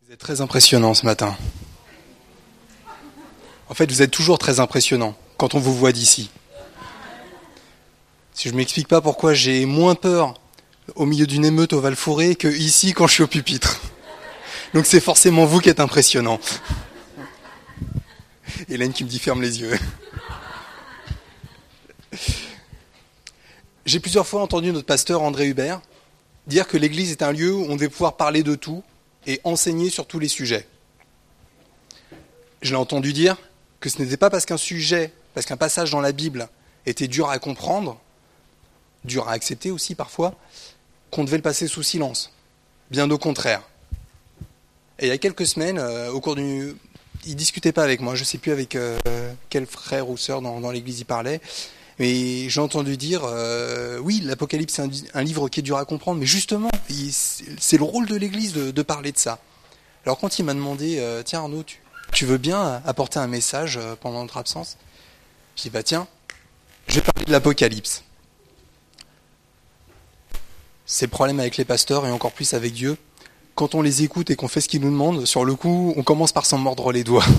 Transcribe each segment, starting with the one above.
Vous êtes très impressionnant ce matin. En fait, vous êtes toujours très impressionnant quand on vous voit d'ici. Si je ne m'explique pas pourquoi j'ai moins peur au milieu d'une émeute au Val-Fouré que ici quand je suis au pupitre. Donc c'est forcément vous qui êtes impressionnant. Hélène qui me dit ferme les yeux. J'ai plusieurs fois entendu notre pasteur André Hubert dire que l'église est un lieu où on devait pouvoir parler de tout et enseigner sur tous les sujets. Je l'ai entendu dire que ce n'était pas parce qu'un passage dans la Bible était dur à comprendre, dur à accepter aussi parfois, qu'on devait le passer sous silence. Bien au contraire. Et il y a quelques semaines, il discutait pas avec moi, je ne sais plus avec quel frère ou sœur dans l'église il parlait, mais j'ai entendu dire, oui, l'Apocalypse c'est un livre qui est dur à comprendre, mais justement, c'est le rôle de l'église de parler de ça. Alors quand il m'a demandé, tiens Arnaud, tu veux bien apporter un message pendant notre absence ? J'ai dit, tiens, je vais parler de l'Apocalypse. C'est le problème avec les pasteurs et encore plus avec Dieu. Quand on les écoute et qu'on fait ce qu'ils nous demandent, sur le coup, on commence par s'en mordre les doigts.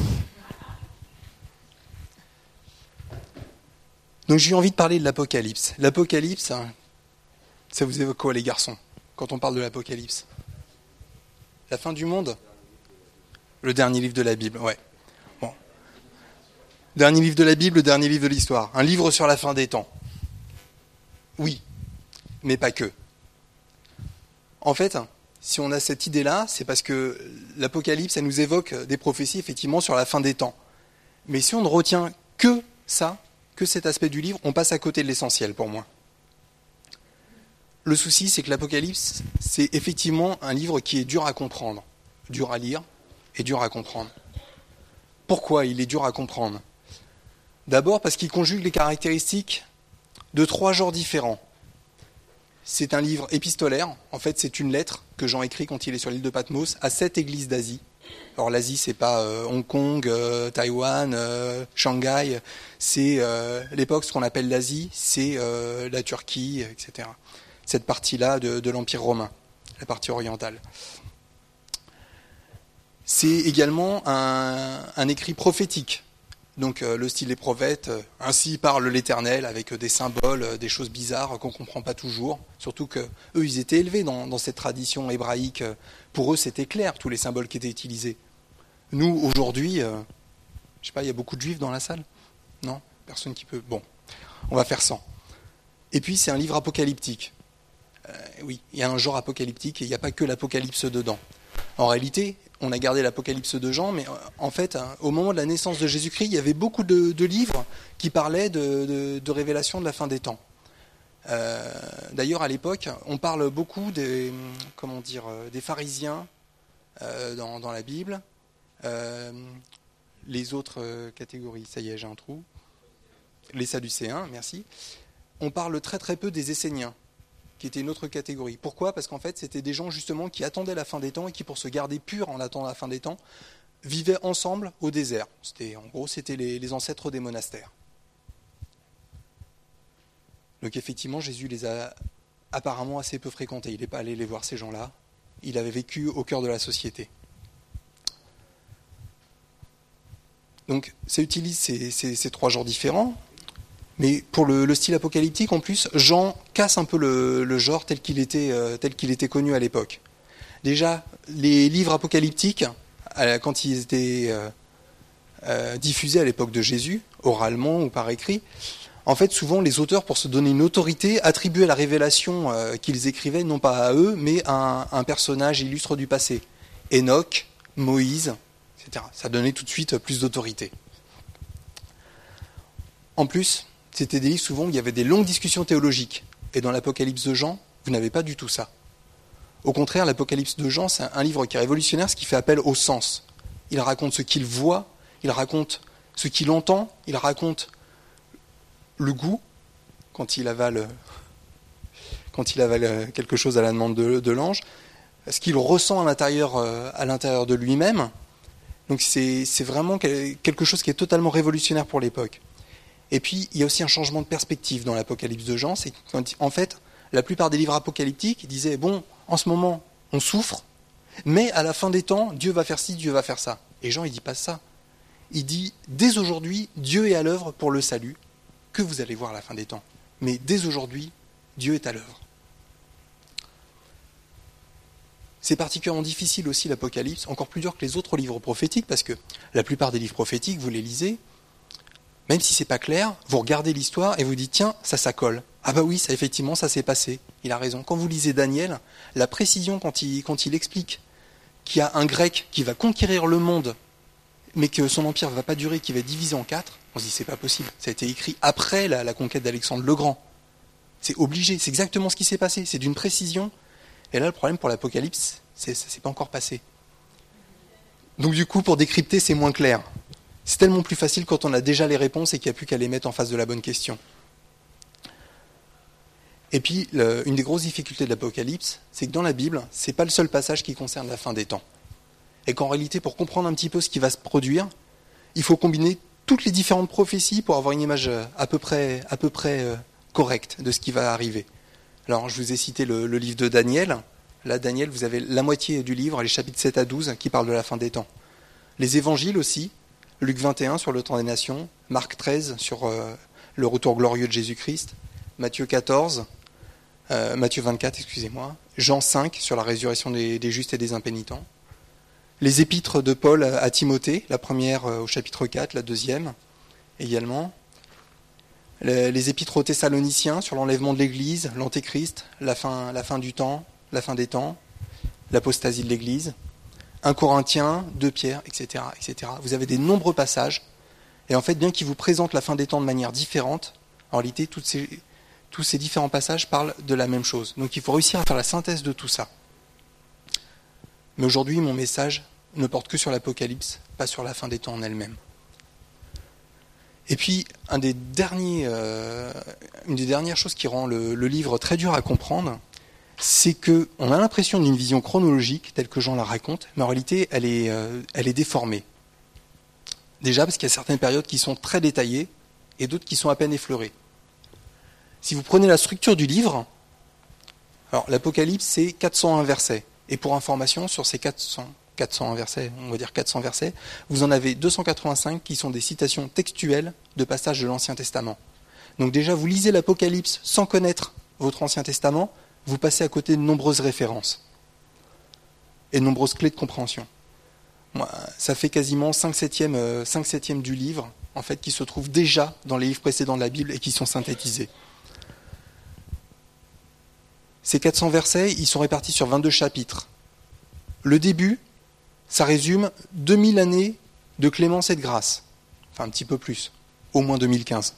Donc j'ai eu envie de parler de l'Apocalypse. L'Apocalypse, ça vous évoque quoi les garçons, quand on parle de l'Apocalypse ? La fin du monde ? Le dernier livre de la Bible, ouais. Bon. Dernier livre de la Bible, le dernier livre de l'histoire. Un livre sur la fin des temps. Oui, mais pas que. En fait, si on a cette idée-là, c'est parce que l'Apocalypse, ça nous évoque des prophéties, effectivement, sur la fin des temps. Mais si on ne retient que ça, que cet aspect du livre, on passe à côté de l'essentiel, pour moi. Le souci, c'est que l'Apocalypse, c'est effectivement un livre qui est dur à comprendre, dur à lire et dur à comprendre. Pourquoi il est dur à comprendre ? D'abord parce qu'il conjugue les caractéristiques de 3 genres différents. C'est un livre épistolaire, en fait c'est une lettre que Jean écrit quand il est sur l'île de Patmos à 7 églises d'Asie. Alors l'Asie c'est pas Hong Kong, Taïwan, Shanghai, c'est l'époque ce qu'on appelle l'Asie, c'est la Turquie, etc. Cette partie-là de l'Empire romain, la partie orientale. C'est également un écrit prophétique. Donc le style des prophètes, ainsi parle l'Éternel, avec des symboles, des choses bizarres qu'on ne comprend pas toujours. Surtout qu'eux, ils étaient élevés dans cette tradition hébraïque. Pour eux, c'était clair, tous les symboles qui étaient utilisés. Nous, aujourd'hui, je sais pas, il y a beaucoup de juifs dans la salle ? Non ? Personne qui peut... Bon, on va faire sans. Et puis, c'est un livre apocalyptique. Oui, il y a un genre apocalyptique et il n'y a pas que l'apocalypse dedans. En réalité, on a gardé l'Apocalypse de Jean, mais en fait, au moment de la naissance de Jésus-Christ, il y avait beaucoup de livres qui parlaient de révélation de la fin des temps. D'ailleurs, à l'époque, on parle beaucoup des pharisiens dans la Bible. Les autres catégories, ça y est, j'ai un trou. Les Sadducéens, merci. On parle très très peu des Esséniens, qui était une autre catégorie. Pourquoi ? Parce qu'en fait, c'était des gens justement qui attendaient la fin des temps et qui, pour se garder purs en attendant la fin des temps, vivaient ensemble au désert. C'était les ancêtres des monastères. Donc effectivement, Jésus les a apparemment assez peu fréquentés. Il n'est pas allé les voir, ces gens-là. Il avait vécu au cœur de la société. Donc ça utilise ces 3 genres différents. Mais pour le style apocalyptique, en plus, Jean casse un peu le genre tel qu'il était connu à l'époque. Déjà, les livres apocalyptiques, quand ils étaient diffusés à l'époque de Jésus, oralement ou par écrit, en fait, souvent, les auteurs, pour se donner une autorité, attribuaient la révélation qu'ils écrivaient, non pas à eux, mais à un personnage illustre du passé. Enoch, Moïse, etc. Ça donnait tout de suite plus d'autorité. En plus, c'était des livres souvent où il y avait des longues discussions théologiques. Et dans l'Apocalypse de Jean, vous n'avez pas du tout ça. Au contraire, l'Apocalypse de Jean, c'est un livre qui est révolutionnaire, ce qui fait appel au sens. Il raconte ce qu'il voit, il raconte ce qu'il entend, il raconte le goût, quand il avale quelque chose à la demande de l'ange, ce qu'il ressent à l'intérieur de lui-même. Donc c'est vraiment quelque chose qui est totalement révolutionnaire pour l'époque. Et puis, il y a aussi un changement de perspective dans l'Apocalypse de Jean. C'est qu'en fait, la plupart des livres apocalyptiques disaient, bon, en ce moment, on souffre, Mais à la fin des temps, Dieu va faire ci, Dieu va faire ça. Et Jean, il dit pas ça. Il dit, dès aujourd'hui, Dieu est à l'œuvre pour le salut, que vous allez voir à la fin des temps. Mais dès aujourd'hui, Dieu est à l'œuvre. C'est particulièrement difficile aussi l'Apocalypse, encore plus dur que les autres livres prophétiques, parce que la plupart des livres prophétiques, vous les lisez, même si c'est pas clair, vous regardez l'histoire et vous dites, tiens, ça colle. Ah bah oui, ça effectivement, ça s'est passé. Il a raison. Quand vous lisez Daniel, la précision quand il explique qu'il y a un grec qui va conquérir le monde, mais que son empire ne va pas durer, qu'il va être divisé en 4, on se dit c'est pas possible. Ça a été écrit après la conquête d'Alexandre le Grand. C'est obligé, c'est exactement ce qui s'est passé, c'est d'une précision. Et là, le problème pour l'Apocalypse, ça s'est pas encore passé. Donc du coup, pour décrypter, c'est moins clair. C'est tellement plus facile quand on a déjà les réponses et qu'il n'y a plus qu'à les mettre en face de la bonne question. Et puis, une des grosses difficultés de l'Apocalypse, c'est que dans la Bible, c'est pas le seul passage qui concerne la fin des temps. Et qu'en réalité, pour comprendre un petit peu ce qui va se produire, il faut combiner toutes les différentes prophéties pour avoir une image à peu près correcte de ce qui va arriver. Alors, je vous ai cité le livre de Daniel. Là, Daniel, vous avez la moitié du livre, les chapitres 7 à 12, qui parlent de la fin des temps. Les évangiles aussi, Luc 21 sur le temps des nations, Marc 13 sur le retour glorieux de Jésus-Christ, Matthieu 14, Matthieu 24, excusez-moi, Jean 5 sur la résurrection des justes et des impénitents, les épîtres de Paul à Timothée, la première au chapitre 4, la deuxième également, les épîtres aux Thessaloniciens sur l'enlèvement de l'Église, l'Antéchrist, la fin du temps, la fin des temps, l'apostasie de l'Église, 1 Corinthiens, 2 Pierre, etc., etc. Vous avez des nombreux passages, et en fait, bien qu'ils vous présentent la fin des temps de manière différente, en réalité, tous ces différents passages parlent de la même chose. Donc il faut réussir à faire la synthèse de tout ça. Mais aujourd'hui, mon message ne porte que sur l'Apocalypse, pas sur la fin des temps en elle-même. Et puis, une des dernières choses qui rend le livre très dur à comprendre, c'est qu'on a l'impression d'une vision chronologique, telle que Jean la raconte, mais en réalité, elle est déformée. Déjà, parce qu'il y a certaines périodes qui sont très détaillées, et d'autres qui sont à peine effleurées. Si vous prenez la structure du livre, alors l'Apocalypse, c'est 401 versets. Et pour information, sur ces 401 versets, on va dire 400 versets, vous en avez 285 qui sont des citations textuelles de passages de l'Ancien Testament. Donc déjà, vous lisez l'Apocalypse sans connaître votre Ancien Testament, vous passez à côté de nombreuses références et de nombreuses clés de compréhension. Moi, ça fait quasiment 5/7 du livre, en fait, qui se trouvent déjà dans les livres précédents de la Bible et qui sont synthétisés. Ces 400 versets, ils sont répartis sur 22 chapitres. Le début, ça résume 2000 années de clémence et de grâce. Enfin, un petit peu plus. Au moins 2015.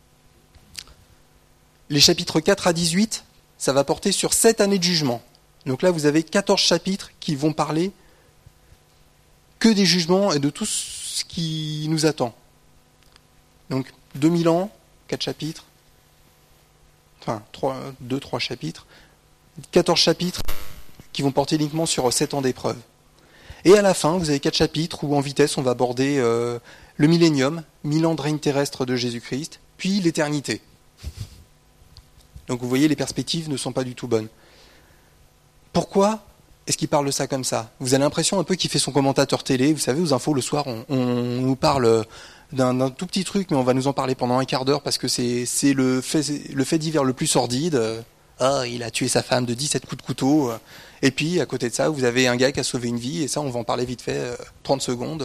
Les chapitres 4 à 18, ça va porter sur 7 années de jugement. Donc là, vous avez 14 chapitres qui vont parler que des jugements et de tout ce qui nous attend. Donc, 2000 ans, 4 chapitres. Enfin, 2-3 chapitres. 14 chapitres qui vont porter uniquement sur 7 ans d'épreuve. Et à la fin, vous avez 4 chapitres où en vitesse on va aborder le millénium, 1000 ans de règne terrestre de Jésus-Christ, puis l'éternité. Donc vous voyez, les perspectives ne sont pas du tout bonnes. Pourquoi est-ce qu'il parle de ça comme ça ? Vous avez l'impression un peu qu'il fait son commentateur télé, vous savez, aux infos le soir, on nous parle d'un tout petit truc, mais on va nous en parler pendant un quart d'heure parce que c'est le fait divers le plus sordide. Il a tué sa femme de 17 coups de couteau. Et puis, à côté de ça, vous avez un gars qui a sauvé une vie, et ça, on va en parler vite fait, 30 secondes.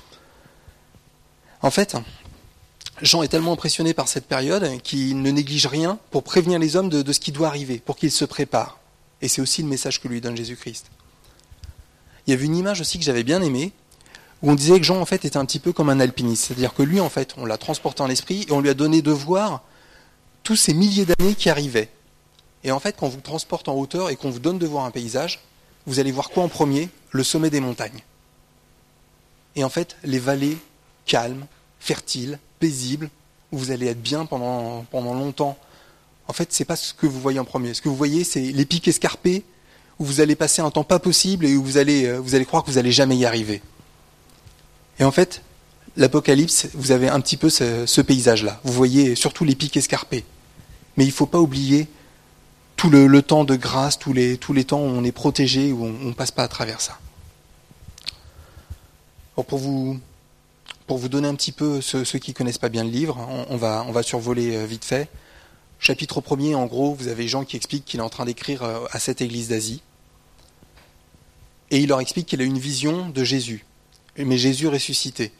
En fait, Jean est tellement impressionné par cette période qu'il ne néglige rien pour prévenir les hommes de ce qui doit arriver, pour qu'ils se préparent. Et c'est aussi le message que lui donne Jésus-Christ. Il y avait une image aussi que j'avais bien aimée, où on disait que Jean, en fait, était un petit peu comme un alpiniste. C'est-à-dire que lui, en fait, on l'a transporté en esprit, et on lui a donné de voir tous ces milliers d'années qui arrivaient. Et en fait, quand on vous transporte en hauteur et qu'on vous donne de voir un paysage, vous allez voir quoi en premier ? Le sommet des montagnes. Et en fait, les vallées calmes, fertiles, paisibles, où vous allez être bien pendant longtemps. En fait, c'est pas ce que vous voyez en premier. Ce que vous voyez, c'est les pics escarpés, où vous allez passer un temps pas possible et où vous allez croire que vous n'allez jamais y arriver. Et en fait, l'Apocalypse, vous avez un petit peu ce paysage-là. Vous voyez surtout les pics escarpés. Mais il ne faut pas oublier tout le temps de grâce, tous les temps où on est protégé, où on ne passe pas à travers ça. Pour vous donner un petit peu, ceux qui ne connaissent pas bien le livre, on va survoler vite fait. Chapitre 1er, en gros, vous avez Jean qui explique qu'il est en train d'écrire à cette église d'Asie. Et il leur explique qu'il a une vision de Jésus, mais Jésus ressuscité.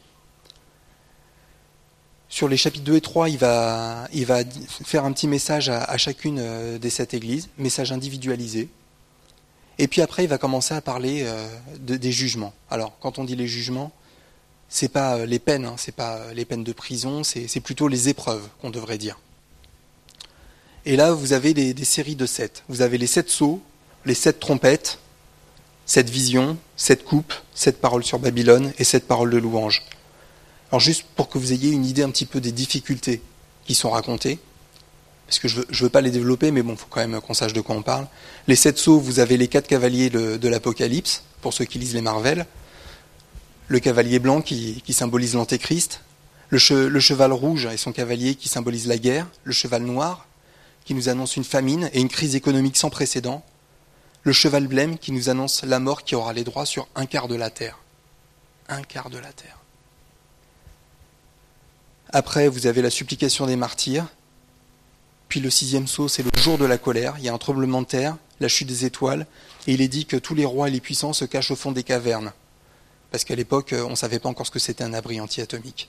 Sur les chapitres 2 et 3, il va faire un petit message à chacune des 7 églises, message individualisé. Et puis après, il va commencer à parler des jugements. Alors, quand on dit les jugements, c'est pas les peines, c'est pas les peines de prison, c'est plutôt les épreuves qu'on devrait dire. Et là, vous avez des séries de 7. Vous avez les 7 sceaux, les 7 trompettes, 7 visions, 7 coupes, 7 paroles sur Babylone et 7 paroles de louange. Alors juste pour que vous ayez une idée un petit peu des difficultés qui sont racontées, parce que je veux pas les développer, mais bon, il faut quand même qu'on sache de quoi on parle. Les 7 sceaux, vous avez les 4 cavaliers de l'Apocalypse, pour ceux qui lisent les Marvel. Le cavalier blanc qui symbolise l'Antéchrist. Le cheval rouge et son cavalier qui symbolise la guerre. Le cheval noir qui nous annonce une famine et une crise économique sans précédent. Le cheval blême qui nous annonce la mort qui aura les droits sur un quart de la terre. Un quart de la terre. Après, vous avez la supplication des martyrs. Puis le 6e sceau, c'est le jour de la colère. Il y a un tremblement de terre, la chute des étoiles, et il est dit que tous les rois et les puissants se cachent au fond des cavernes. Parce qu'à l'époque, on ne savait pas encore ce que c'était un abri anti-atomique.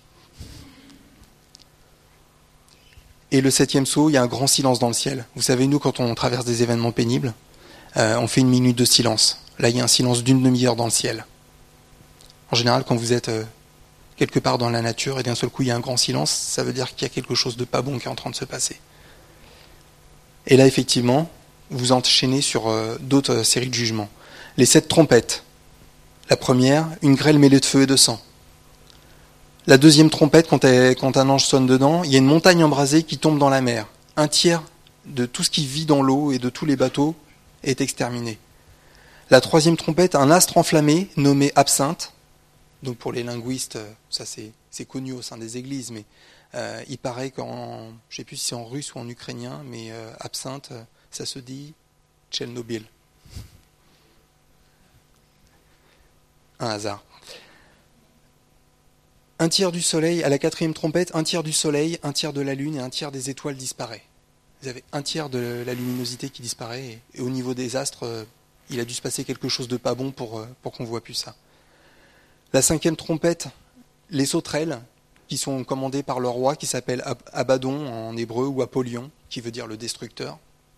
Et le 7e sceau, il y a un grand silence dans le ciel. Vous savez, nous, quand on traverse des événements pénibles, on fait une minute de silence. Là, il y a un silence d'une demi-heure dans le ciel. En général, quand vous êtes quelque part dans la nature et d'un seul coup, il y a un grand silence, ça veut dire qu'il y a quelque chose de pas bon qui est en train de se passer. Et là, effectivement, vous enchaînez sur d'autres séries de jugements. Les 7 trompettes. La première, une grêle mêlée de feu et de sang. La deuxième trompette, quand un ange sonne dedans, il y a une montagne embrasée qui tombe dans la mer. Un tiers de tout ce qui vit dans l'eau et de tous les bateaux est exterminé. La troisième trompette, un astre enflammé nommé absinthe. Donc pour les linguistes, ça c'est connu au sein des églises, mais il paraît je ne sais plus si c'est en russe ou en ukrainien, mais absinthe, ça se dit Tchernobyl. Un hasard. Un tiers du soleil, à la quatrième trompette, un tiers du soleil, un tiers de la lune et un tiers des étoiles disparaît. Vous avez un tiers de la luminosité qui disparaît, et au niveau des astres, il a dû se passer quelque chose de pas bon pour qu'on ne voit plus ça. La cinquième trompette, les sauterelles, qui sont commandées par le roi, qui s'appelle Abaddon en hébreu, ou Apollyon, qui veut dire le destructeur.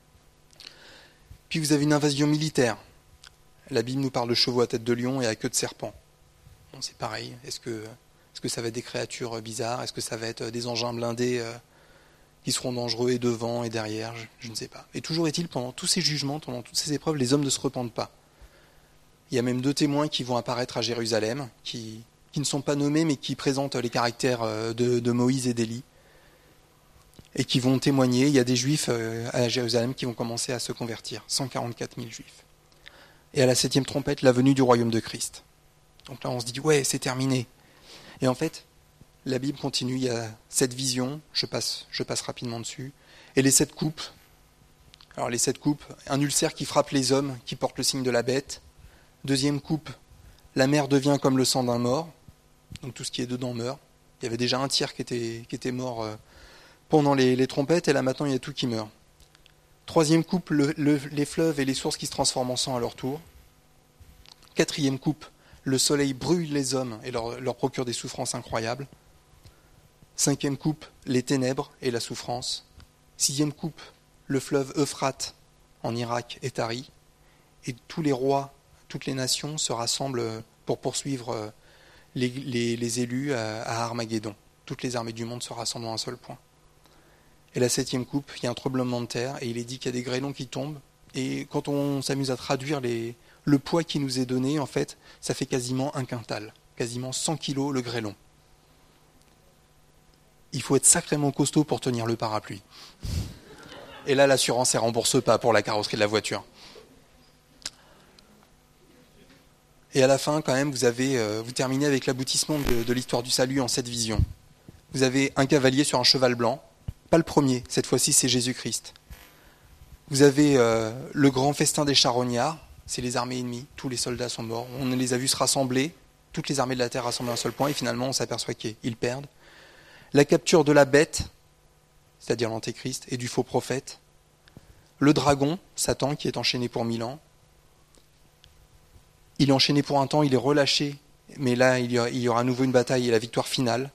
Puis vous avez une invasion militaire. La Bible nous parle de chevaux à tête de lion et à queue de serpent. Bon, c'est pareil. Est-ce que ça va être des créatures bizarres? Est-ce que ça va être des engins blindés qui seront dangereux et devant et derrière? Je ne sais pas. Et toujours est-il, pendant tous ces jugements, pendant toutes ces épreuves, les hommes ne se repentent pas. Il y a même 2 témoins qui vont apparaître à Jérusalem, qui ne sont pas nommés, mais qui présentent les caractères de Moïse et d'Élie, et qui vont témoigner. Il y a des Juifs à Jérusalem qui vont commencer à se convertir, 144 000 Juifs. Et à la 7e trompette, la venue du royaume de Christ. Donc là, on se dit, ouais, c'est terminé. Et en fait, la Bible continue, il y a 7 visions, je passe rapidement dessus, et les 7 coupes. Alors les 7 coupes, un ulcère qui frappe les hommes, qui porte le signe de la bête. Deuxième coupe, la mer devient comme le sang d'un mort, donc tout ce qui est dedans meurt. Il y avait déjà un tiers qui était mort pendant les trompettes, et là maintenant il y a tout qui meurt. Troisième coupe, les fleuves et les sources qui se transforment en sang à leur tour. Quatrième coupe, le soleil brûle les hommes et leur procure des souffrances incroyables. Cinquième coupe, les ténèbres et la souffrance. Sixième coupe, le fleuve Euphrate en Irak est tari. Et tous les rois, toutes les nations se rassemblent pour poursuivre les élus à Armageddon. Toutes les armées du monde se rassemblent à un seul point. Et la 7e coupe, il y a un tremblement de terre et il est dit qu'il y a des grêlons qui tombent. Et quand on s'amuse à traduire le poids qui nous est donné, en fait, ça fait quasiment un quintal, quasiment 100 kilos le grêlon. Il faut être sacrément costaud pour tenir le parapluie. Et là, l'assurance ne rembourse pas pour la carrosserie de la voiture. Et à la fin, quand même, vous terminez avec l'aboutissement de l'histoire du salut en 7 visions. Vous avez un cavalier sur un cheval blanc. Pas le premier, cette fois-ci c'est Jésus-Christ. Vous avez le grand festin des charognards, c'est les armées ennemies, tous les soldats sont morts, on les a vus se rassembler, toutes les armées de la terre rassemblées à un seul point, et finalement on s'aperçoit qu'ils perdent. La capture de la bête, c'est-à-dire l'antéchrist, et du faux prophète. Le dragon, Satan, qui est enchaîné pour 1000 ans. Il est enchaîné pour un temps, il est relâché, mais là il y aura à nouveau une bataille et la victoire finale.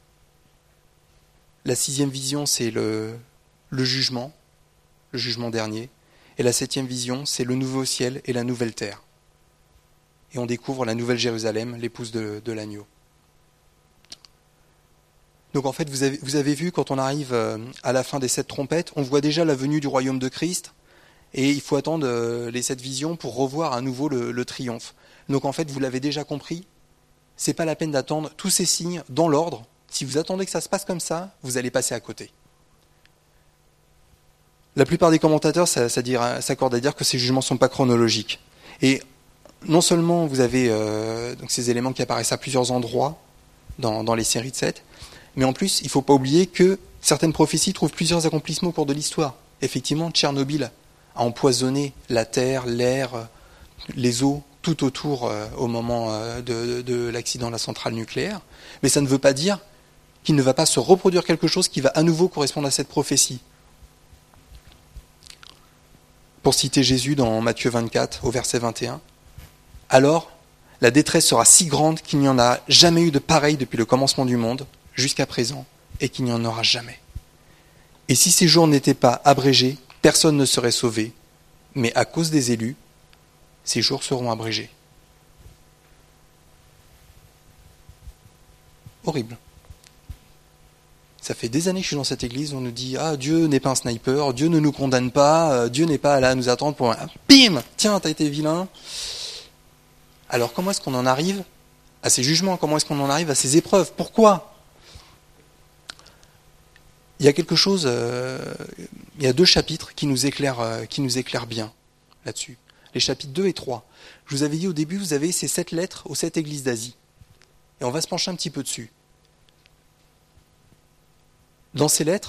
La 6e vision, c'est le jugement dernier. Et la 7e vision, c'est le nouveau ciel et la nouvelle terre. Et on découvre la nouvelle Jérusalem, l'épouse de l'agneau. Donc en fait, vous avez vu, quand on arrive à la fin des 7 trompettes, on voit déjà la venue du royaume de Christ, et il faut attendre les 7 visions pour revoir à nouveau le triomphe. Donc en fait, vous l'avez déjà compris, c'est pas la peine d'attendre tous ces signes dans l'ordre. Si vous attendez que ça se passe comme ça, vous allez passer à côté. La plupart des commentateurs s'accordent à dire que ces jugements ne sont pas chronologiques. Et non seulement vous avez donc ces éléments qui apparaissent à plusieurs endroits dans les séries de 7, mais en plus, il ne faut pas oublier que certaines prophéties trouvent plusieurs accomplissements au cours de l'histoire. Effectivement, Tchernobyl a empoisonné la terre, l'air, les eaux, tout autour au moment de l'accident de la centrale nucléaire. Mais ça ne veut pas dire qu'il ne va pas se reproduire quelque chose qui va à nouveau correspondre à cette prophétie. Pour citer Jésus dans Matthieu 24, au verset 21, « Alors, la détresse sera si grande qu'il n'y en a jamais eu de pareil depuis le commencement du monde, jusqu'à présent, et qu'il n'y en aura jamais. Et si ces jours n'étaient pas abrégés, personne ne serait sauvé, mais à cause des élus, ces jours seront abrégés. » Horrible. Ça fait des années que je suis dans cette église, on nous dit « Ah, Dieu n'est pas un sniper, Dieu ne nous condamne pas, Dieu n'est pas là à nous attendre pour un... Bim ! Tiens, t'as été vilain !» Alors comment est-ce qu'on en arrive à ces jugements? Comment est-ce qu'on en arrive à ces épreuves? Pourquoi? Il y a quelque chose, il y a 2 chapitres qui nous éclairent bien là-dessus. Les chapitres 2 et 3. Je vous avais dit au début, vous avez ces 7 lettres aux 7 églises d'Asie. Et on va se pencher un petit peu dessus. Dans ces lettres,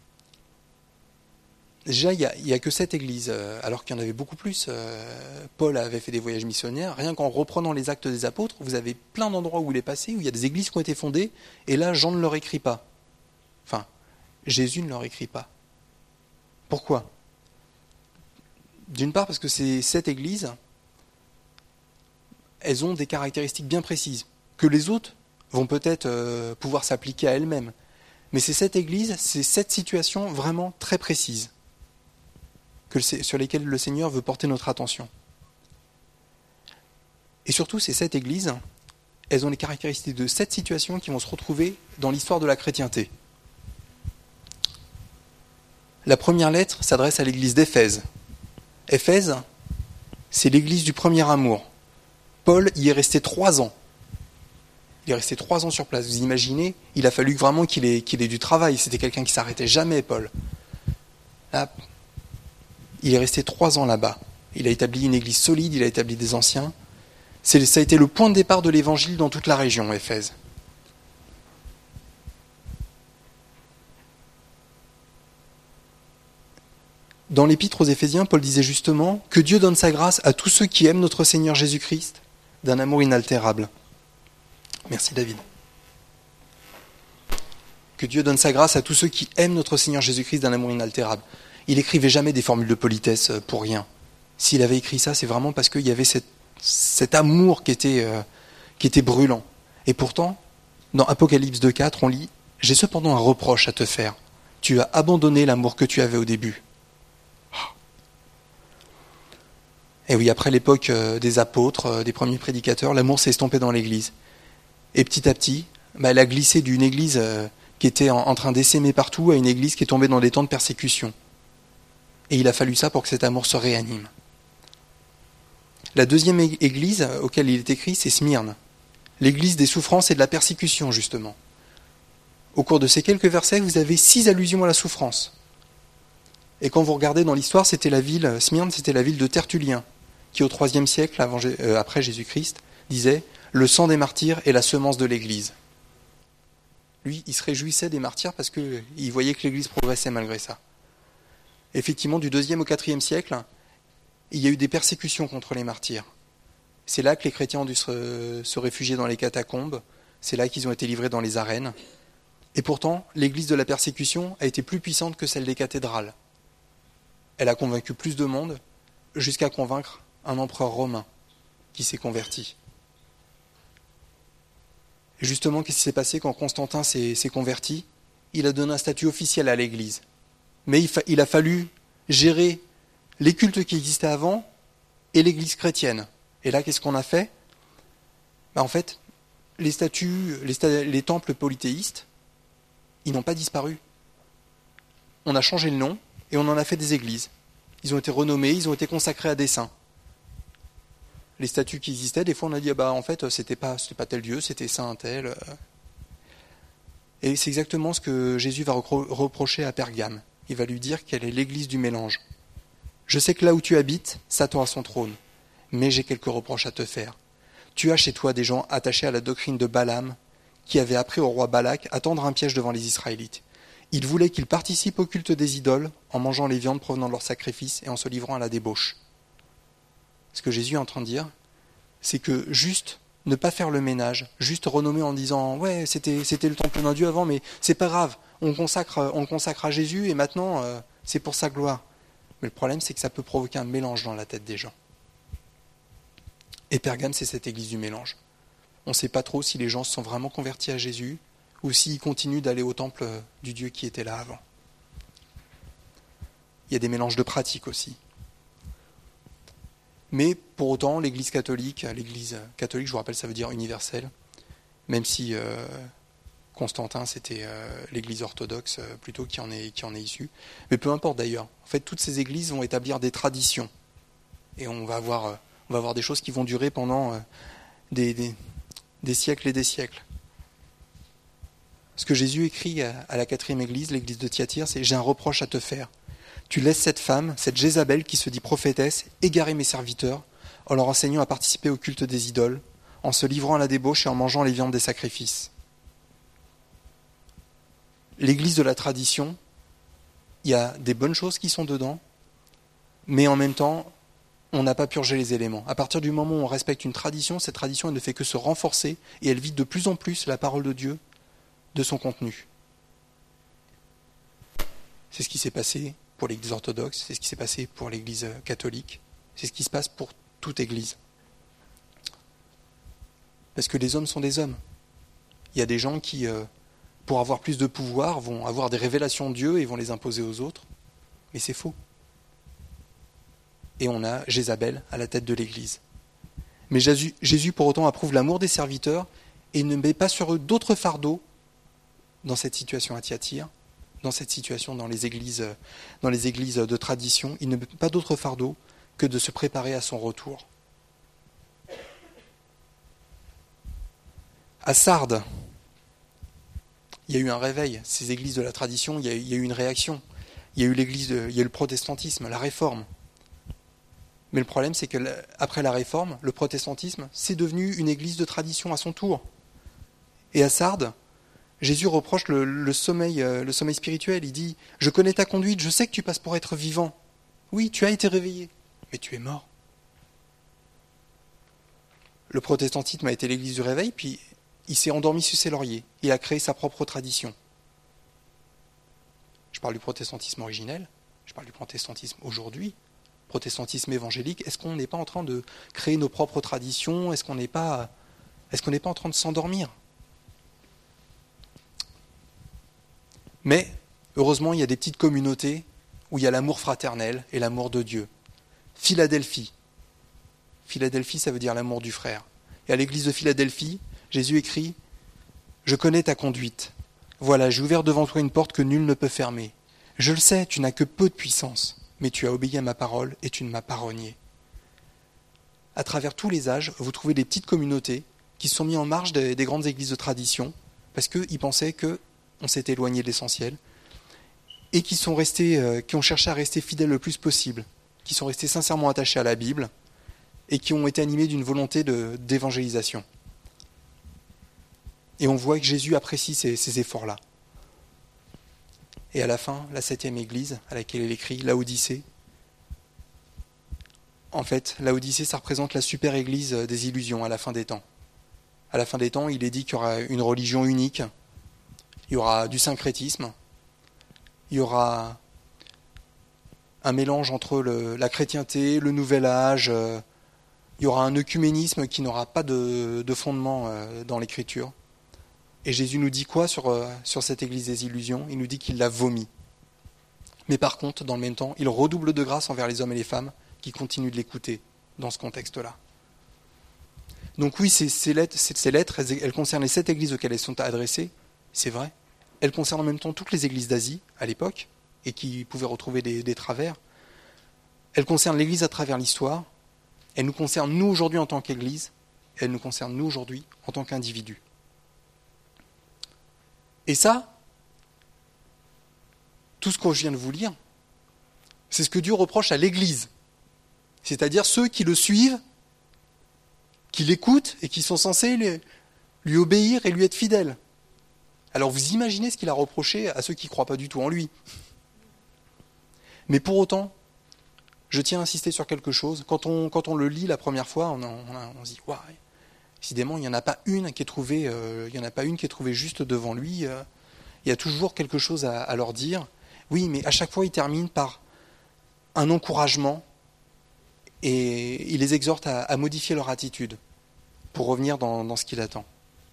déjà, il n'y a que 7 églises, alors qu'il y en avait beaucoup plus. Paul avait fait des voyages missionnaires. Rien qu'en reprenant les actes des apôtres, vous avez plein d'endroits où il est passé, où il y a des églises qui ont été fondées, et là, Jean ne leur écrit pas. Enfin, Jésus ne leur écrit pas. Pourquoi? D'une part, parce que ces 7 églises, elles ont des caractéristiques bien précises, que les autres vont peut-être pouvoir s'appliquer à elles-mêmes. Mais ces 7 églises, c'est 7 situations vraiment très précises, sur lesquelles le Seigneur veut porter notre attention. Et surtout, ces 7 églises, elles ont les caractéristiques de 7 situations qui vont se retrouver dans l'histoire de la chrétienté. La première lettre s'adresse à l'église d'Éphèse. Éphèse, c'est l'église du premier amour. Paul y est resté 3 ans. Il est resté 3 ans sur place. Vous imaginez, il a fallu vraiment qu'il ait du travail. C'était quelqu'un qui s'arrêtait jamais, Paul. Là, il est resté 3 ans là-bas. Il a établi une église solide, il a établi des anciens. Ça a été le point de départ de l'évangile dans toute la région, Éphèse. Dans l'épître aux Éphésiens, Paul disait justement que Dieu donne sa grâce à tous ceux qui aiment notre Seigneur Jésus-Christ d'un amour inaltérable. Merci David. Que Dieu donne sa grâce à tous ceux qui aiment notre Seigneur Jésus-Christ d'un amour inaltérable. Il n'écrivait jamais des formules de politesse pour rien. S'il avait écrit ça, c'est vraiment parce qu'il y avait cet amour qui était brûlant. Et pourtant, dans Apocalypse 2,4, on lit « J'ai cependant un reproche à te faire. Tu as abandonné l'amour que tu avais au début. » Et oui, après l'époque des apôtres, des premiers prédicateurs, l'amour s'est estompé dans l'Église. Et petit à petit, elle a glissé d'une Église qui était en train d'essaimer partout à une Église qui est tombée dans des temps de persécution. Et il a fallu ça pour que cet amour se réanime. La deuxième Église auquel il est écrit, c'est Smyrne. L'Église des souffrances et de la persécution, justement. Au cours de ces quelques versets, vous avez 6 allusions à la souffrance. Et quand vous regardez dans l'histoire, Smyrne, c'était la ville de Tertullien, qui au IIIe siècle, après Jésus-Christ, disait « Le sang des martyrs est la semence de l'Église ». Lui, il se réjouissait des martyrs parce qu'il voyait que l'Église progressait malgré ça. Effectivement, du IIe au IVe siècle, il y a eu des persécutions contre les martyrs. C'est là que les chrétiens ont dû se réfugier dans les catacombes. C'est là qu'ils ont été livrés dans les arènes. Et pourtant, l'église de la persécution a été plus puissante que celle des cathédrales. Elle a convaincu plus de monde, jusqu'à convaincre un empereur romain qui s'est converti. Et justement, qu'est-ce qui s'est passé quand Constantin s'est converti? Il a donné un statut officiel à l'église. Mais il a fallu gérer les cultes qui existaient avant et l'église chrétienne. Et là, qu'est-ce qu'on a fait? En fait, les temples polythéistes, ils n'ont pas disparu. On a changé le nom et on en a fait des églises. Ils ont été renommés, ils ont été consacrés à des saints. Les statues qui existaient, des fois on a dit en fait c'était pas tel dieu, c'était saint tel. Et c'est exactement ce que Jésus va reprocher à Pergame. Il va lui dire qu'elle est l'église du mélange. Je sais que là où tu habites, Satan a son trône, mais j'ai quelques reproches à te faire. Tu as chez toi des gens attachés à la doctrine de Balaam, qui avait appris au roi Balak à tendre un piège devant les Israélites. Il voulait qu'ils participent au culte des idoles en mangeant les viandes provenant de leurs sacrifices et en se livrant à la débauche. Ce que Jésus est en train de dire, c'est que juste ne pas faire le ménage, juste renommer en disant « ouais, c'était le temple d'un Dieu avant, mais c'est pas grave, on le consacre à Jésus et maintenant c'est pour sa gloire ». Mais le problème, c'est que ça peut provoquer un mélange dans la tête des gens. Et Pergame, c'est cette église du mélange. On ne sait pas trop si les gens se sont vraiment convertis à Jésus ou s'ils continuent d'aller au temple du Dieu qui était là avant. Il y a des mélanges de pratiques aussi. Mais pour autant, l'Église catholique, je vous rappelle, ça veut dire universelle, même si Constantin, c'était l'Église orthodoxe plutôt qui en est issue. Mais peu importe d'ailleurs. En fait, toutes ces églises vont établir des traditions. Et on va avoir des choses qui vont durer pendant des siècles et des siècles. Ce que Jésus écrit à la 4e église, l'église de Thyatire, c'est « J'ai un reproche à te faire. Tu laisses cette femme, cette Jézabel qui se dit prophétesse, égarer mes serviteurs en leur enseignant à participer au culte des idoles, en se livrant à la débauche et en mangeant les viandes des sacrifices. » L'église de la tradition, il y a des bonnes choses qui sont dedans, mais en même temps, on n'a pas purgé les éléments. À partir du moment où on respecte une tradition, cette tradition elle ne fait que se renforcer et elle vide de plus en plus la parole de Dieu de son contenu. C'est ce qui s'est passé pour l'Église orthodoxe, c'est ce qui s'est passé pour l'Église catholique, c'est ce qui se passe pour toute Église. Parce que les hommes sont des hommes. Il y a des gens qui, pour avoir plus de pouvoir, vont avoir des révélations de Dieu et vont les imposer aux autres. Mais c'est faux. Et on a Jézabel à la tête de l'Église. Mais Jésus, pour autant, approuve l'amour des serviteurs et ne met pas sur eux d'autres fardeaux dans cette situation à Thyatire, dans cette situation dans les églises de tradition. Il ne met pas d'autres fardeaux que de se préparer à son retour. À Sardes, il y a eu un réveil. Ces églises de la tradition, il y a eu une réaction. Il y a eu le protestantisme, la réforme. Mais le problème, c'est qu'après la réforme, le protestantisme, c'est devenu une église de tradition à son tour. Et à Sardes, Jésus reproche le sommeil spirituel. Il dit « Je connais ta conduite, je sais que tu passes pour être vivant. Oui, tu as été réveillé, mais tu es mort. » Le protestantisme a été l'église du réveil, puis il s'est endormi sur ses lauriers. Il a créé sa propre tradition. Je parle du protestantisme originel, je parle du protestantisme aujourd'hui, protestantisme évangélique. Est-ce qu'on n'est pas en train de créer nos propres traditions? Est-ce qu'on n'est pas en train de s'endormir? Mais, heureusement, il y a des petites communautés où il y a l'amour fraternel et l'amour de Dieu. Philadelphie. Philadelphie, ça veut dire l'amour du frère. Et à l'église de Philadelphie, Jésus écrit « Je connais ta conduite. Voilà, j'ai ouvert devant toi une porte que nul ne peut fermer. Je le sais, tu n'as que peu de puissance, mais tu as obéi à ma parole et tu ne m'as pas renié. » À travers tous les âges, vous trouvez des petites communautés qui se sont mises en marge des grandes églises de tradition parce qu'ils pensaient qu'on s'était éloigné de l'essentiel et qui ont cherché à rester fidèles le plus possible, qui sont restés sincèrement attachés à la Bible et qui ont été animés d'une volonté d'évangélisation. Et on voit que Jésus apprécie ces efforts-là. Et à la fin, la 7e église, à laquelle il écrit, Laodicée, En fait, Laodicée, ça représente la super église des illusions à la fin des temps. À la fin des temps, il est dit qu'il y aura une religion unique, il y aura du syncrétisme, il y aura un mélange entre la chrétienté, le nouvel âge, il y aura un œcuménisme qui n'aura pas de fondement dans l'écriture. Et Jésus nous dit quoi sur cette église des illusions? Il nous dit qu'il la vomit. Mais par contre, dans le même temps, il redouble de grâce envers les hommes et les femmes qui continuent de l'écouter dans ce contexte-là. Donc oui, ces lettres, elles concernent les 7 églises auxquelles elles sont adressées, c'est vrai. Elles concernent en même temps toutes les églises d'Asie à l'époque, et qui pouvaient retrouver des travers. Elles concernent l'Église à travers l'histoire. Elles nous concernent nous aujourd'hui en tant qu'Église. Et elles nous concernent nous aujourd'hui en tant qu'individus. Et ça, tout ce que je viens de vous lire, c'est ce que Dieu reproche à l'Église. C'est-à-dire ceux qui le suivent, qui l'écoutent et qui sont censés lui obéir et lui être fidèles. Alors vous imaginez ce qu'il a reproché à ceux qui ne croient pas du tout en lui. Mais pour autant, je tiens à insister sur quelque chose. Quand on le lit la première fois, on se dit, waouh, décidément, il n'y en a pas une qui est trouvée, juste devant lui. Il y a toujours quelque chose à leur dire. Oui, mais à chaque fois, il termine par un encouragement et il les exhorte à modifier leur attitude pour revenir dans ce qu'il attend.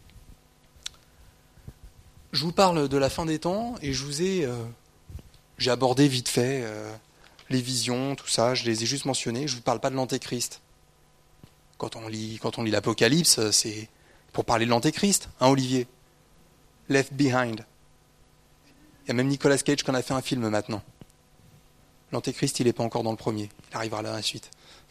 Je vous parle de la fin des temps et j'ai abordé vite fait les visions, tout ça, je les ai juste mentionnés. Je ne vous parle pas de l'Antéchrist. Quand on lit l'Apocalypse, c'est pour parler de l'Antéchrist, hein, Olivier? Left Behind. Il y a même Nicolas Cage qui en a fait un film maintenant. L'Antéchrist, il n'est pas encore dans le premier. Il arrivera là dans la suite.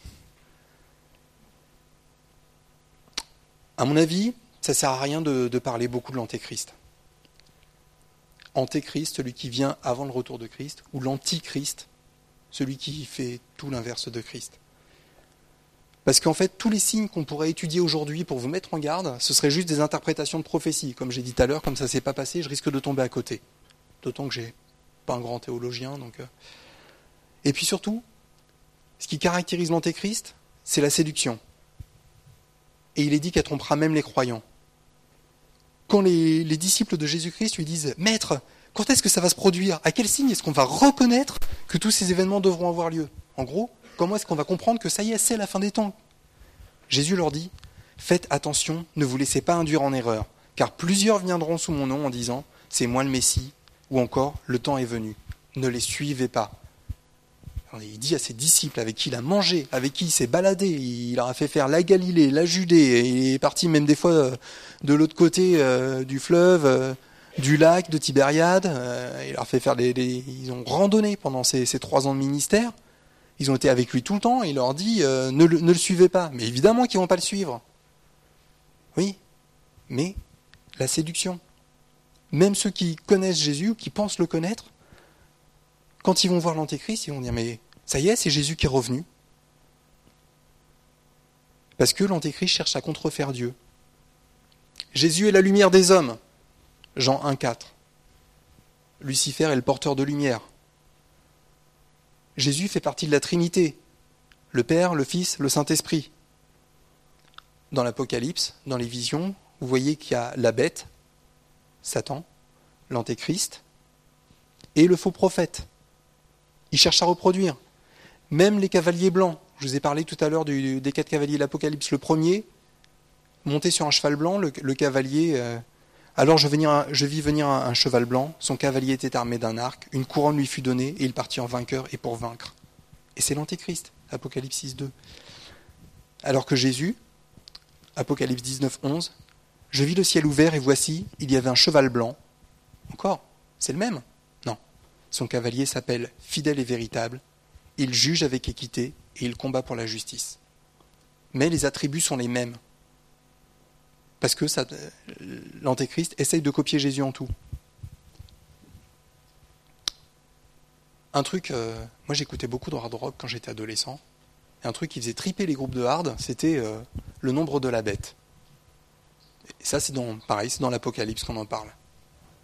À mon avis, ça ne sert à rien de parler beaucoup de l'Antéchrist. Antéchrist, celui qui vient avant le retour de Christ, ou l'Antichrist, celui qui fait tout l'inverse de Christ. Parce qu'en fait, tous les signes qu'on pourrait étudier aujourd'hui pour vous mettre en garde, ce serait juste des interprétations de prophéties. Comme j'ai dit tout à l'heure, comme ça ne s'est pas passé, je risque de tomber à côté. D'autant que je n'ai pas un grand théologien. Et puis surtout, ce qui caractérise l'Antéchrist, c'est la séduction. Et il est dit qu'elle trompera même les croyants. Quand les disciples de Jésus-Christ lui disent « Maître, quand est-ce que ça va se produire? À quel signe est-ce qu'on va reconnaître que tous ces événements devront avoir lieu ?» En gros, comment est-ce qu'on va comprendre que ça y est, c'est la fin des temps? Jésus leur dit « Faites attention, ne vous laissez pas induire en erreur, car plusieurs viendront sous mon nom en disant « C'est moi le Messie » ou encore « Le temps est venu ». Ne les suivez pas. Alors, il dit à ses disciples avec qui il a mangé, avec qui il s'est baladé, il leur a fait faire la Galilée, la Judée, il est parti même des fois de l'autre côté du fleuve, du lac de Tibériade, il leur a fait faire ils ont randonné pendant ces 3 ans de ministère, ils ont été avec lui tout le temps, et il leur dit ne le suivez pas, mais évidemment qu'ils ne vont pas le suivre. Oui, mais la séduction. Même ceux qui connaissent Jésus ou qui pensent le connaître, quand ils vont voir l'Antéchrist, ils vont dire « Mais ça y est, c'est Jésus qui est revenu. » Parce que l'Antéchrist cherche à contrefaire Dieu. Jésus est la lumière des hommes. Jean 1,4. Lucifer est le porteur de lumière. Jésus fait partie de la Trinité. Le Père, le Fils, le Saint-Esprit. Dans l'Apocalypse, dans les visions, vous voyez qu'il y a la bête, Satan, l'Antéchrist, et le faux prophète. Il cherche à reproduire. Même les cavaliers blancs. Je vous ai parlé tout à l'heure des 4 cavaliers de l'Apocalypse. Le premier, monté sur un cheval blanc, le cavalier... Alors je vis venir un cheval blanc, son cavalier était armé d'un arc, une couronne lui fut donnée, et il partit en vainqueur et pour vaincre. Et c'est l'Antéchrist, Apocalypse 6.2. Alors que Jésus, Apocalypse 19.11, je vis le ciel ouvert et voici, il y avait un cheval blanc. Encore, c'est le même? Non. Son cavalier s'appelle Fidèle et Véritable. Il juge avec équité et il combat pour la justice. Mais les attributs sont les mêmes. Parce que l'Antéchrist essaye de copier Jésus en tout. Un truc, moi j'écoutais beaucoup de hard rock quand j'étais adolescent. Et un truc qui faisait triper les groupes de hard, c'était le nombre de la bête. Et ça c'est dans l'Apocalypse qu'on en parle.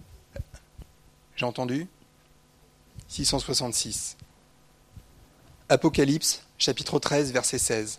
J'ai entendu 666. Apocalypse, chapitre 13, verset 16.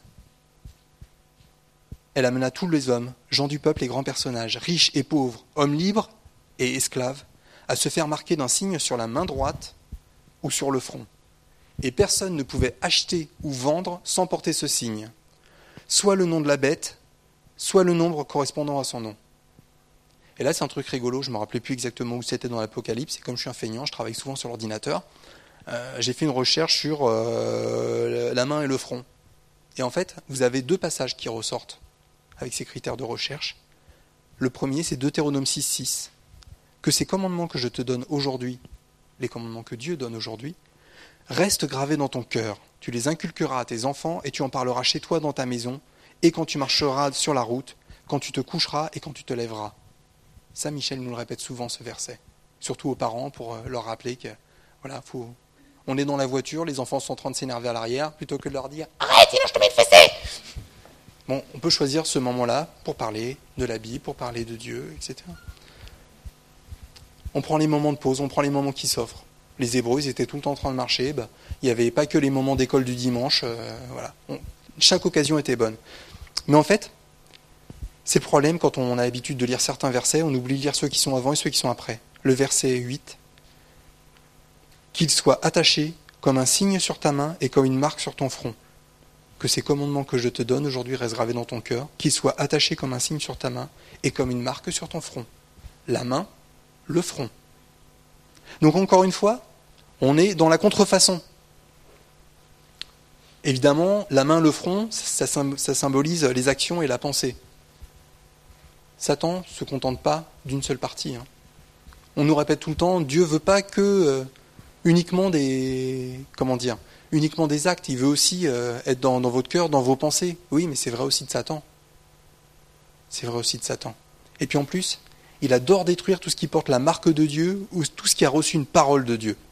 Elle amena tous les hommes, gens du peuple et grands personnages, riches et pauvres, hommes libres et esclaves, à se faire marquer d'un signe sur la main droite ou sur le front. Et personne ne pouvait acheter ou vendre sans porter ce signe, soit le nom de la bête, soit le nombre correspondant à son nom. Et là, c'est un truc rigolo, je ne me rappelais plus exactement où c'était dans l'Apocalypse, et comme je suis un feignant, je travaille souvent sur l'ordinateur, j'ai fait une recherche sur la main et le front. Et en fait, vous avez 2 passages qui ressortent avec ces critères de recherche. Le premier, c'est Deutéronome 6.6, que ces commandements que je te donne aujourd'hui, les commandements que Dieu donne aujourd'hui, restent gravés dans ton cœur. Tu les inculqueras à tes enfants et tu en parleras chez toi dans ta maison et quand tu marcheras sur la route, quand tu te coucheras et quand tu te lèveras. Ça, Michel nous le répète souvent, ce verset. Surtout aux parents pour leur rappeler que, voilà, on est dans la voiture, les enfants sont en train de s'énerver à l'arrière, plutôt que de leur dire « Arrête, sinon je te mets le fessé !» Bon, on peut choisir ce moment-là pour parler de la Bible, pour parler de Dieu, etc. On prend les moments de pause, on prend les moments qui s'offrent. Les Hébreux, ils étaient tout le temps en train de marcher. Il n'y avait pas que les moments d'école du dimanche. Voilà. Chaque occasion était bonne. Mais en fait, c'est le problème quand on a l'habitude de lire certains versets, on oublie de lire ceux qui sont avant et ceux qui sont après. Le verset 8. Qu'il soit attaché comme un signe sur ta main et comme une marque sur ton front. Que ces commandements que je te donne aujourd'hui restent gravés dans ton cœur. Qu'ils soient attachés comme un signe sur ta main et comme une marque sur ton front. La main, le front. Donc encore une fois, on est dans la contrefaçon. Évidemment, la main, le front, ça symbolise les actions et la pensée. Satan ne se contente pas d'une seule partie. On nous répète tout le temps, Dieu ne veut pas que uniquement des actes, il veut aussi être dans votre cœur, dans vos pensées. Oui, mais c'est vrai aussi de Satan. C'est vrai aussi de Satan. Et puis en plus, il adore détruire tout ce qui porte la marque de Dieu ou tout ce qui a reçu une parole de Dieu.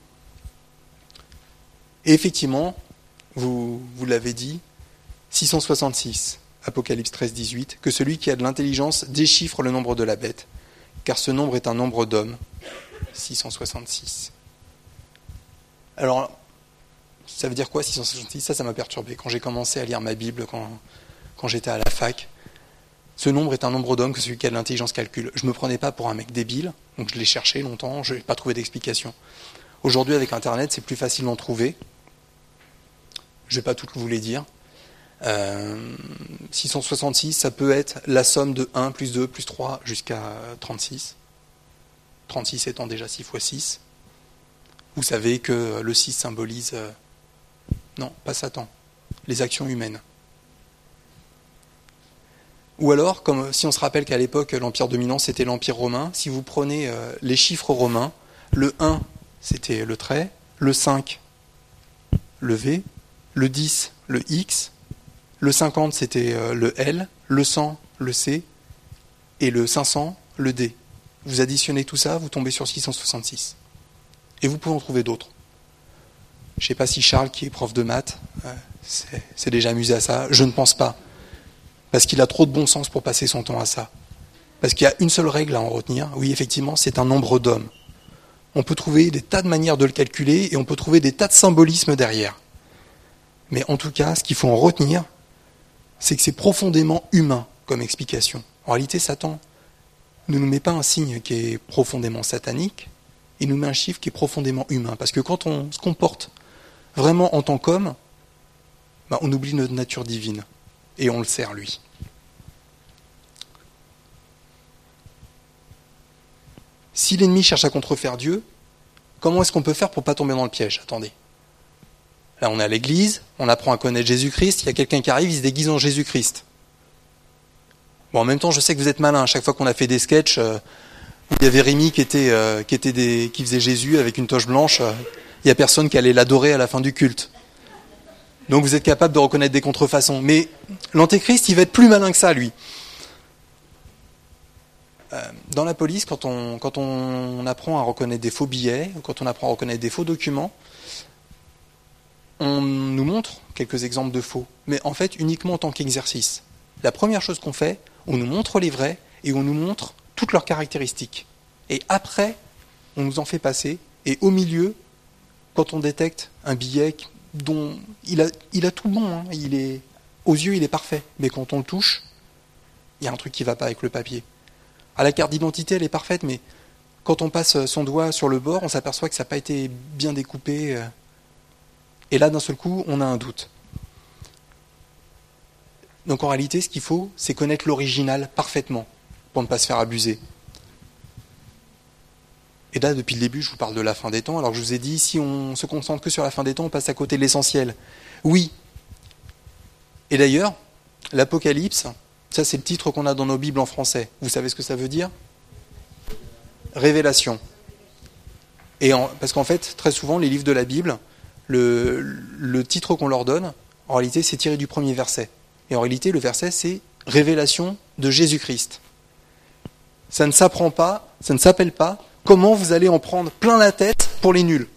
Et effectivement, vous l'avez dit, 666, Apocalypse 13, 18, que celui qui a de l'intelligence déchiffre le nombre de la bête, car ce nombre est un nombre d'hommes. 666. Alors, ça veut dire quoi 666 ? Ça m'a perturbé. Quand j'ai commencé à lire ma Bible, quand j'étais à la fac, ce nombre est un nombre d'hommes que celui qui a de l'intelligence calcule. Je ne me prenais pas pour un mec débile, donc je l'ai cherché longtemps, je n'ai pas trouvé d'explication. Aujourd'hui, avec Internet, c'est plus facile d'en trouver. Je ne vais pas tout vous les dire. 666, ça peut être la somme de 1 plus 2 plus 3 jusqu'à 36. 36 étant déjà 6 fois 6. Vous savez que le 6 symbolise... non, pas Satan. Les actions humaines. Ou alors, comme si on se rappelle qu'à l'époque, l'Empire dominant, c'était l'Empire romain, si vous prenez les chiffres romains, le 1, c'était le trait, le 5, le V, le 10, le X, le 50, c'était le L, le 100, le C, et le 500, le D. Vous additionnez tout ça, vous tombez sur 666. Et vous pouvez en trouver d'autres. Je ne sais pas si Charles, qui est prof de maths, s'est déjà amusé à ça. Je ne pense pas. Parce qu'il a trop de bon sens pour passer son temps à ça. Parce qu'il y a une seule règle à en retenir. Oui, effectivement, c'est un nombre d'hommes. On peut trouver des tas de manières de le calculer et on peut trouver des tas de symbolismes derrière. Mais en tout cas, ce qu'il faut en retenir, c'est que c'est profondément humain comme explication. En réalité, Satan ne nous met pas un signe qui est profondément satanique, il nous met un chiffre qui est profondément humain. Parce que quand on se comporte vraiment en tant qu'homme, on oublie notre nature divine. Et on le sert, lui. Si l'ennemi cherche à contrefaire Dieu, comment est-ce qu'on peut faire pour ne pas tomber dans le piège ? Attendez. Là, on est à l'église, on apprend à connaître Jésus-Christ, il y a quelqu'un qui arrive, il se déguise en Jésus-Christ. Bon, en même temps, je sais que vous êtes malin. À chaque fois qu'on a fait des sketchs, où il y avait Rémi qui faisait Jésus avec une toche blanche, il n'y a personne qui allait l'adorer à la fin du culte. Donc vous êtes capable de reconnaître des contrefaçons. Mais l'antéchrist, il va être plus malin que ça, lui. Dans la police, quand on apprend à reconnaître des faux billets, quand on apprend à reconnaître des faux documents, on nous montre quelques exemples de faux, mais en fait uniquement en tant qu'exercice. La première chose qu'on fait, on nous montre les vrais et on nous montre toutes leurs caractéristiques. Et après, on nous en fait passer. Et au milieu, quand on détecte un billet dont il a tout bon, hein. Aux yeux, il est parfait. Mais quand on le touche, il y a un truc qui ne va pas avec le papier. La carte d'identité, elle est parfaite, mais quand on passe son doigt sur le bord, on s'aperçoit que ça n'a pas été bien découpé. Et là, d'un seul coup, on a un doute. Donc en réalité, ce qu'il faut, c'est connaître l'original parfaitement, pour ne pas se faire abuser. Et là, depuis le début, je vous parle de la fin des temps, alors que je vous ai dit, si on se concentre que sur la fin des temps, on passe à côté de l'essentiel. Oui. Et d'ailleurs, l'Apocalypse, ça c'est le titre qu'on a dans nos Bibles en français. Vous savez ce que ça veut dire ? Révélation. Parce qu'en fait, très souvent, les livres de la Bible, le titre qu'on leur donne, en réalité, c'est tiré du premier verset. Et en réalité, le verset, c'est Révélation de Jésus-Christ. Ça ne s'apprend pas, ça ne s'appelle pas comment vous allez en prendre plein la tête pour les nuls.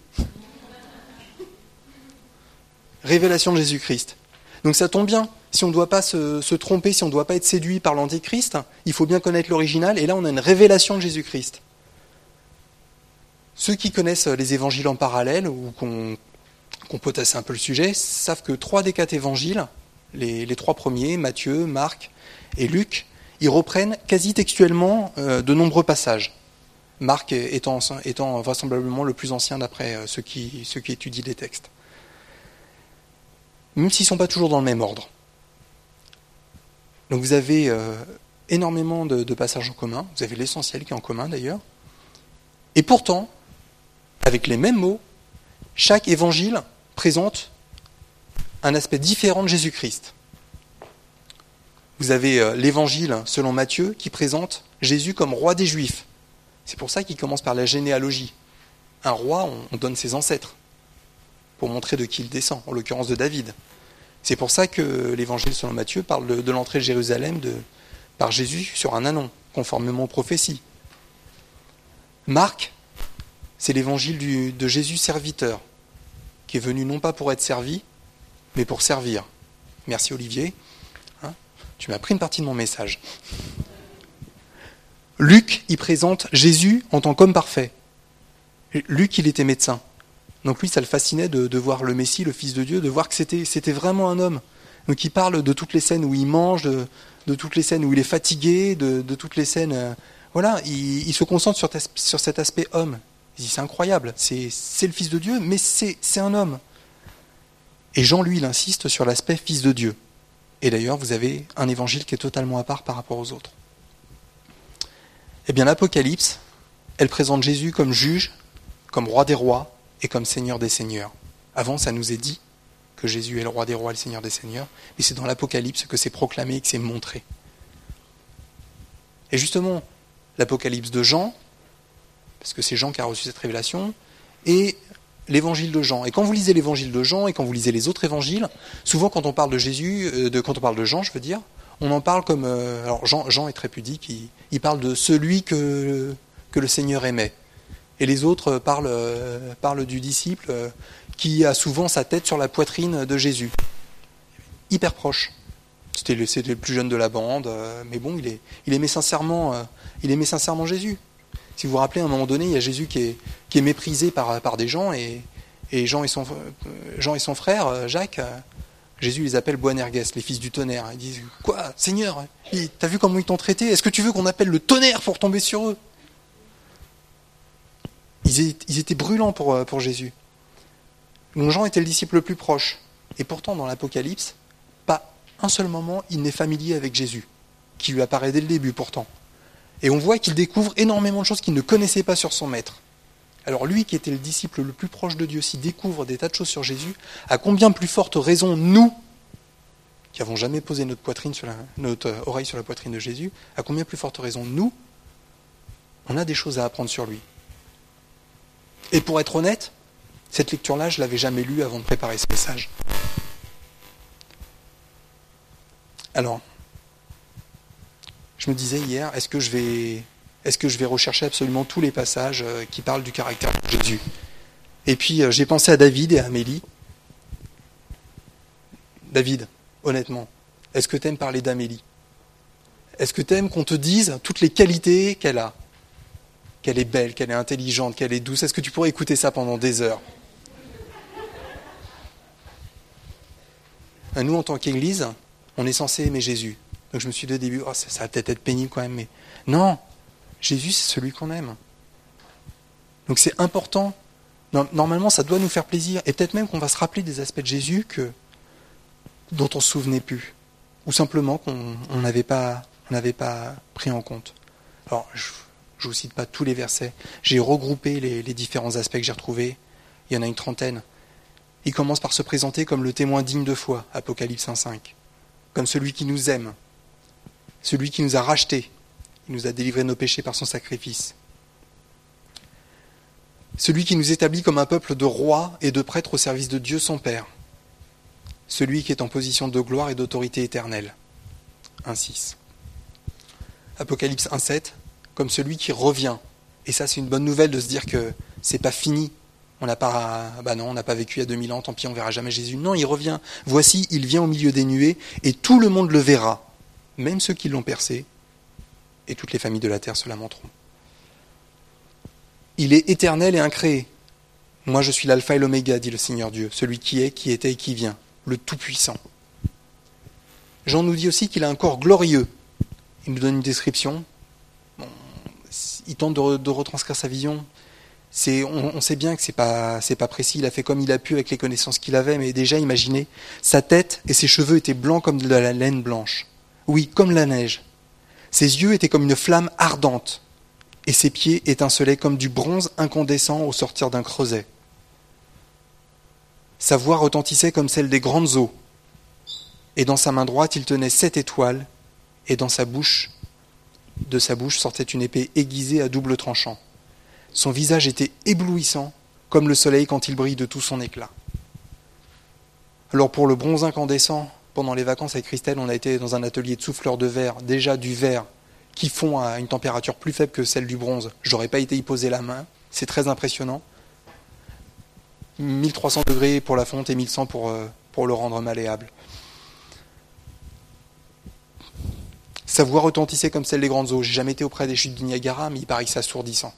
Révélation de Jésus-Christ. Donc ça tombe bien. Si on ne doit pas se tromper, si on ne doit pas être séduit par l'Antéchrist, il faut bien connaître l'original. Et là, on a une révélation de Jésus-Christ. Ceux qui connaissent les évangiles en parallèle, ou qu'on potasse un peu le sujet, savent que 3 des 4 évangiles, les 3 premiers, Matthieu, Marc et Luc, ils reprennent quasi textuellement de nombreux passages. Marc étant vraisemblablement le plus ancien d'après ceux qui étudient les textes. Même s'ils ne sont pas toujours dans le même ordre. Donc vous avez énormément de passages en commun, vous avez l'essentiel qui est en commun d'ailleurs, et pourtant, avec les mêmes mots, chaque évangile présente un aspect différent de Jésus-Christ. Vous avez l'évangile selon Matthieu qui présente Jésus comme roi des Juifs. C'est pour ça qu'il commence par la généalogie. Un roi, on donne ses ancêtres, pour montrer de qui il descend, en l'occurrence de David. C'est pour ça que l'évangile selon Matthieu parle de l'entrée de Jérusalem par Jésus sur un ânon, conformément aux prophéties. Marc, c'est l'évangile de Jésus serviteur, qui est venu non pas pour être servi, mais pour servir. Merci Olivier, hein, tu m'as pris une partie de mon message. Luc, il présente Jésus en tant qu'homme parfait. Luc, il était médecin. Donc lui, ça le fascinait de voir le Messie, le Fils de Dieu, de voir que c'était vraiment un homme. Donc il parle de toutes les scènes où il mange, de toutes les scènes où il est fatigué, de toutes les scènes... voilà, il se concentre sur cet aspect homme. Il dit, c'est incroyable, c'est le Fils de Dieu, mais c'est un homme. Et Jean, lui, il insiste sur l'aspect Fils de Dieu. Et d'ailleurs, vous avez un évangile qui est totalement à part par rapport aux autres. Eh bien, l'Apocalypse, elle présente Jésus comme juge, comme roi des rois, et comme Seigneur des seigneurs. Avant, ça nous est dit que Jésus est le roi des rois et le Seigneur des seigneurs, mais c'est dans l'Apocalypse que c'est proclamé et que c'est montré. Et justement, l'Apocalypse de Jean, parce que c'est Jean qui a reçu cette révélation, et l'évangile de Jean. Et quand vous lisez l'évangile de Jean et quand vous lisez les autres évangiles, souvent quand on parle de Jésus, quand on parle de Jean, je veux dire, on en parle comme... alors Jean est très pudique, il parle de celui que le Seigneur aimait. Et les autres parlent du disciple qui a souvent sa tête sur la poitrine de Jésus. Hyper proche. C'était le plus jeune de la bande, mais bon, il aimait sincèrement Jésus. Si vous vous rappelez, à un moment donné, il y a Jésus qui est méprisé par des gens, et Jean et son frère, Jacques, Jésus les appelle Boanerges, les fils du tonnerre. Ils disent, quoi, Seigneur, t'as vu comment ils t'ont traité? Est-ce que tu veux qu'on appelle le tonnerre pour tomber sur eux? Ils étaient brûlants pour Jésus. Donc Jean était le disciple le plus proche. Et pourtant, dans l'Apocalypse, pas un seul moment, il n'est familier avec Jésus, qui lui apparaît dès le début pourtant. Et on voit qu'il découvre énormément de choses qu'il ne connaissait pas sur son maître. Alors lui, qui était le disciple le plus proche de Dieu, s'il découvre des tas de choses sur Jésus, à combien plus forte raison, nous, qui n'avons jamais posé notre oreille sur la poitrine de Jésus, à combien plus forte raison, nous, on a des choses à apprendre sur lui. Et pour être honnête, cette lecture-là, je ne l'avais jamais lue avant de préparer ce message. Alors, je me disais hier, est-ce que je vais rechercher absolument tous les passages qui parlent du caractère de Jésus? Et puis, j'ai pensé à David et à Amélie. David, honnêtement, est-ce que tu aimes parler d'Amélie? Est-ce que tu aimes qu'on te dise toutes les qualités qu'elle a? Qu'elle est belle, qu'elle est intelligente, qu'elle est douce. Est-ce que tu pourrais écouter ça pendant des heures? nous, en tant qu'Église, on est censé aimer Jésus. Donc je me suis dit au début, ça va peut-être être pénible quand même, mais non, Jésus, c'est celui qu'on aime. Donc c'est important. Normalement, ça doit nous faire plaisir. Et peut-être même qu'on va se rappeler des aspects de Jésus dont on ne se souvenait plus. Ou simplement qu'on n'avait pas pris en compte. Alors, je ne vous cite pas tous les versets. J'ai regroupé les différents aspects que j'ai retrouvés. Il y en a une trentaine. Il commence par se présenter comme le témoin digne de foi, Apocalypse 1,5. Comme celui qui nous aime. Celui qui nous a rachetés. Il nous a délivrés de nos péchés par son sacrifice. Celui qui nous établit comme un peuple de rois et de prêtres au service de Dieu son Père. Celui qui est en position de gloire et d'autorité éternelle. 1,6. Apocalypse 1,7, comme celui qui revient. Et ça, c'est une bonne nouvelle de se dire que c'est pas fini. On n'a pas vécu il y a 2000 ans, tant pis, on verra jamais Jésus. Non, il revient. Voici, il vient au milieu des nuées, et tout le monde le verra, même ceux qui l'ont percé, et toutes les familles de la terre se lamenteront. Il est éternel et incréé. Moi, je suis l'alpha et l'oméga, dit le Seigneur Dieu, celui qui est, qui était et qui vient, le Tout-Puissant. Jean nous dit aussi qu'il a un corps glorieux. Il nous donne une description. Il tente de retranscrire sa vision. On sait bien que c'est pas précis. Il a fait comme il a pu avec les connaissances qu'il avait, mais déjà, imaginez, sa tête et ses cheveux étaient blancs comme de la laine blanche. Oui, comme la neige. Ses yeux étaient comme une flamme ardente, et ses pieds étincelaient comme du bronze incandescent au sortir d'un creuset. Sa voix retentissait comme celle des grandes eaux, et dans sa main droite il tenait 7 étoiles, et de sa bouche sortait une épée aiguisée à double tranchant. Son visage était éblouissant, comme le soleil quand il brille de tout son éclat. Alors pour le bronze incandescent, pendant les vacances avec Christelle, on a été dans un atelier de souffleurs de verre, déjà du verre qui fond à une température plus faible que celle du bronze. J'aurais pas été y poser la main, c'est très impressionnant. 1300 degrés pour la fonte et 1100 pour le rendre malléable. Sa voix retentissait comme celle des grandes eaux. J'ai jamais été auprès des chutes du Niagara, mais il paraît que c'est assourdissant.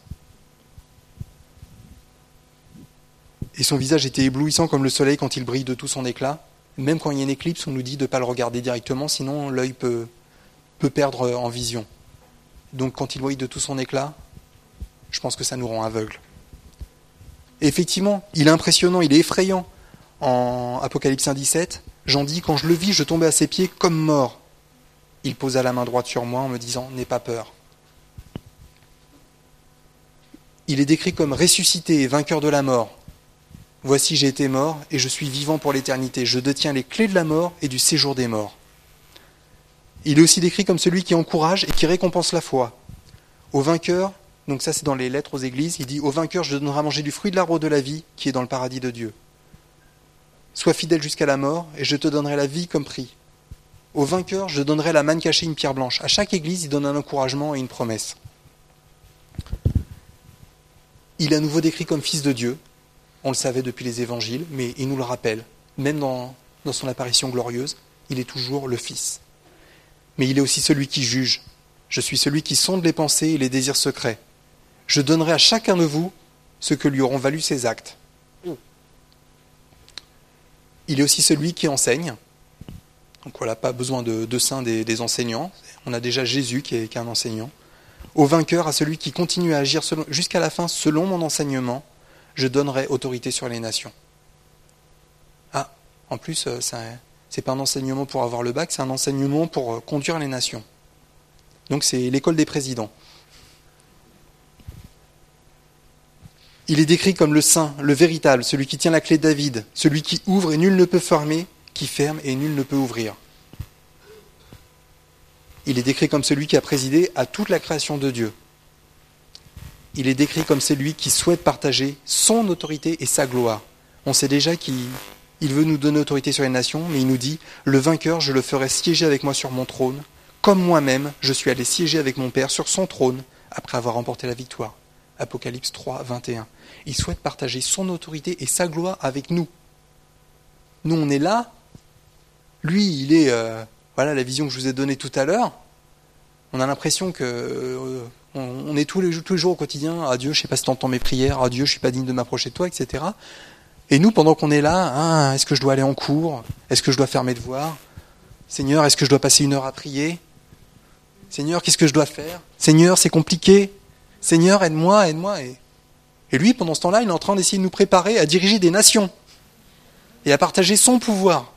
Et son visage était éblouissant comme le soleil quand il brille de tout son éclat. Même quand il y a une éclipse, on nous dit de ne pas le regarder directement, sinon l'œil peut perdre en vision. Donc quand il brille de tout son éclat, je pense que ça nous rend aveugles. Et effectivement, il est impressionnant, il est effrayant. En Apocalypse 1,17, Jean dit, quand je le vis, je tombais à ses pieds comme mort. Il posa la main droite sur moi en me disant, n'aie pas peur. Il est décrit comme ressuscité et vainqueur de la mort. Voici, j'ai été mort et je suis vivant pour l'éternité. Je détiens les clés de la mort et du séjour des morts. Il est aussi décrit comme celui qui encourage et qui récompense la foi. Au vainqueur, donc ça c'est dans les lettres aux églises, il dit « Au vainqueur, je donnerai à manger du fruit de l'arbre de la vie qui est dans le paradis de Dieu. Sois fidèle jusqu'à la mort et je te donnerai la vie comme prix. Au vainqueur, je donnerai la manne cachée, une pierre blanche. » À chaque église, il donne un encouragement et une promesse. Il est à nouveau décrit comme fils de Dieu. On le savait depuis les évangiles, mais il nous le rappelle. Même dans son apparition glorieuse, il est toujours le Fils. Mais il est aussi celui qui juge. Je suis celui qui sonde les pensées et les désirs secrets. Je donnerai à chacun de vous ce que lui auront valu ses actes. Il est aussi celui qui enseigne. Donc voilà, pas besoin de saints des enseignants. On a déjà Jésus qui est un enseignant. Au vainqueur, à celui qui continue à agir jusqu'à la fin selon mon enseignement, je donnerai autorité sur les nations. Ah, en plus, c'est pas un enseignement pour avoir le bac, c'est un enseignement pour conduire les nations. Donc c'est l'école des présidents. Il est décrit comme le saint, le véritable, celui qui tient la clé de David, celui qui ouvre et nul ne peut fermer, qui ferme et nul ne peut ouvrir. Il est décrit comme celui qui a présidé à toute la création de Dieu. Il est décrit comme celui qui souhaite partager son autorité et sa gloire. On sait déjà qu'il veut nous donner autorité sur les nations, mais il nous dit « Le vainqueur, je le ferai siéger avec moi sur mon trône, comme moi-même, je suis allé siéger avec mon Père sur son trône, après avoir remporté la victoire. » Apocalypse 3, 21. Il souhaite partager son autorité et sa gloire avec nous. Nous, on est là. Lui, il est... voilà la vision que je vous ai donnée tout à l'heure. On a l'impression que... on est tous les jours au quotidien, « Ah Dieu, je ne sais pas si tu entends mes prières, ah Dieu, je ne suis pas digne de m'approcher de toi, etc. » Et nous, pendant qu'on est là, est-ce que je dois aller en cours? Est-ce que je dois faire mes devoirs? Seigneur, est-ce que je dois passer 1 heure à prier? Seigneur, qu'est-ce que je dois faire? Seigneur, c'est compliqué. Seigneur, aide-moi, aide-moi. Et lui, pendant ce temps-là, il est en train d'essayer de nous préparer à diriger des nations et à partager son pouvoir.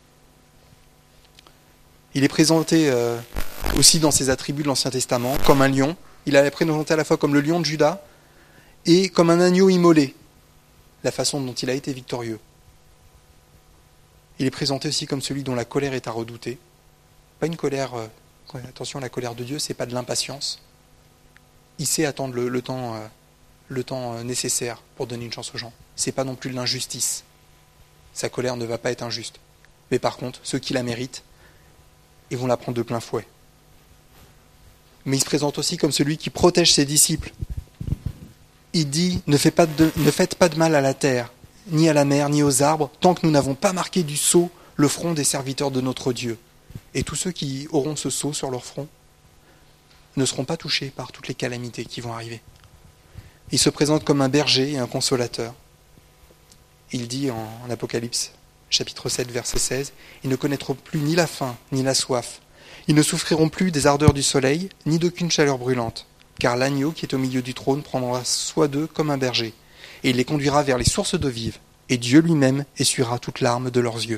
Il est présenté aussi dans ses attributs de l'Ancien Testament comme un lion. Il est présenté à la fois comme le lion de Juda et comme un agneau immolé, la façon dont il a été victorieux. Il est présenté aussi comme celui dont la colère est à redouter. Pas une colère, attention, la colère de Dieu, c'est pas de l'impatience. Il sait attendre le temps nécessaire pour donner une chance aux gens. C'est pas non plus de l'injustice. Sa colère ne va pas être injuste. Mais par contre, ceux qui la méritent, ils vont la prendre de plein fouet. Mais il se présente aussi comme celui qui protège ses disciples. Il dit, ne faites pas de mal à la terre, ni à la mer, ni aux arbres, tant que nous n'avons pas marqué du sceau le front des serviteurs de notre Dieu. Et tous ceux qui auront ce sceau sur leur front ne seront pas touchés par toutes les calamités qui vont arriver. Il se présente comme un berger et un consolateur. Il dit en Apocalypse, chapitre 7, verset 16, « Ils ne connaîtront plus ni la faim, ni la soif. Ils ne souffriront plus des ardeurs du soleil, ni d'aucune chaleur brûlante. Car l'agneau qui est au milieu du trône prendra soin d'eux comme un berger, et il les conduira vers les sources d'eau vive, et Dieu lui-même essuiera toute larme de leurs yeux. »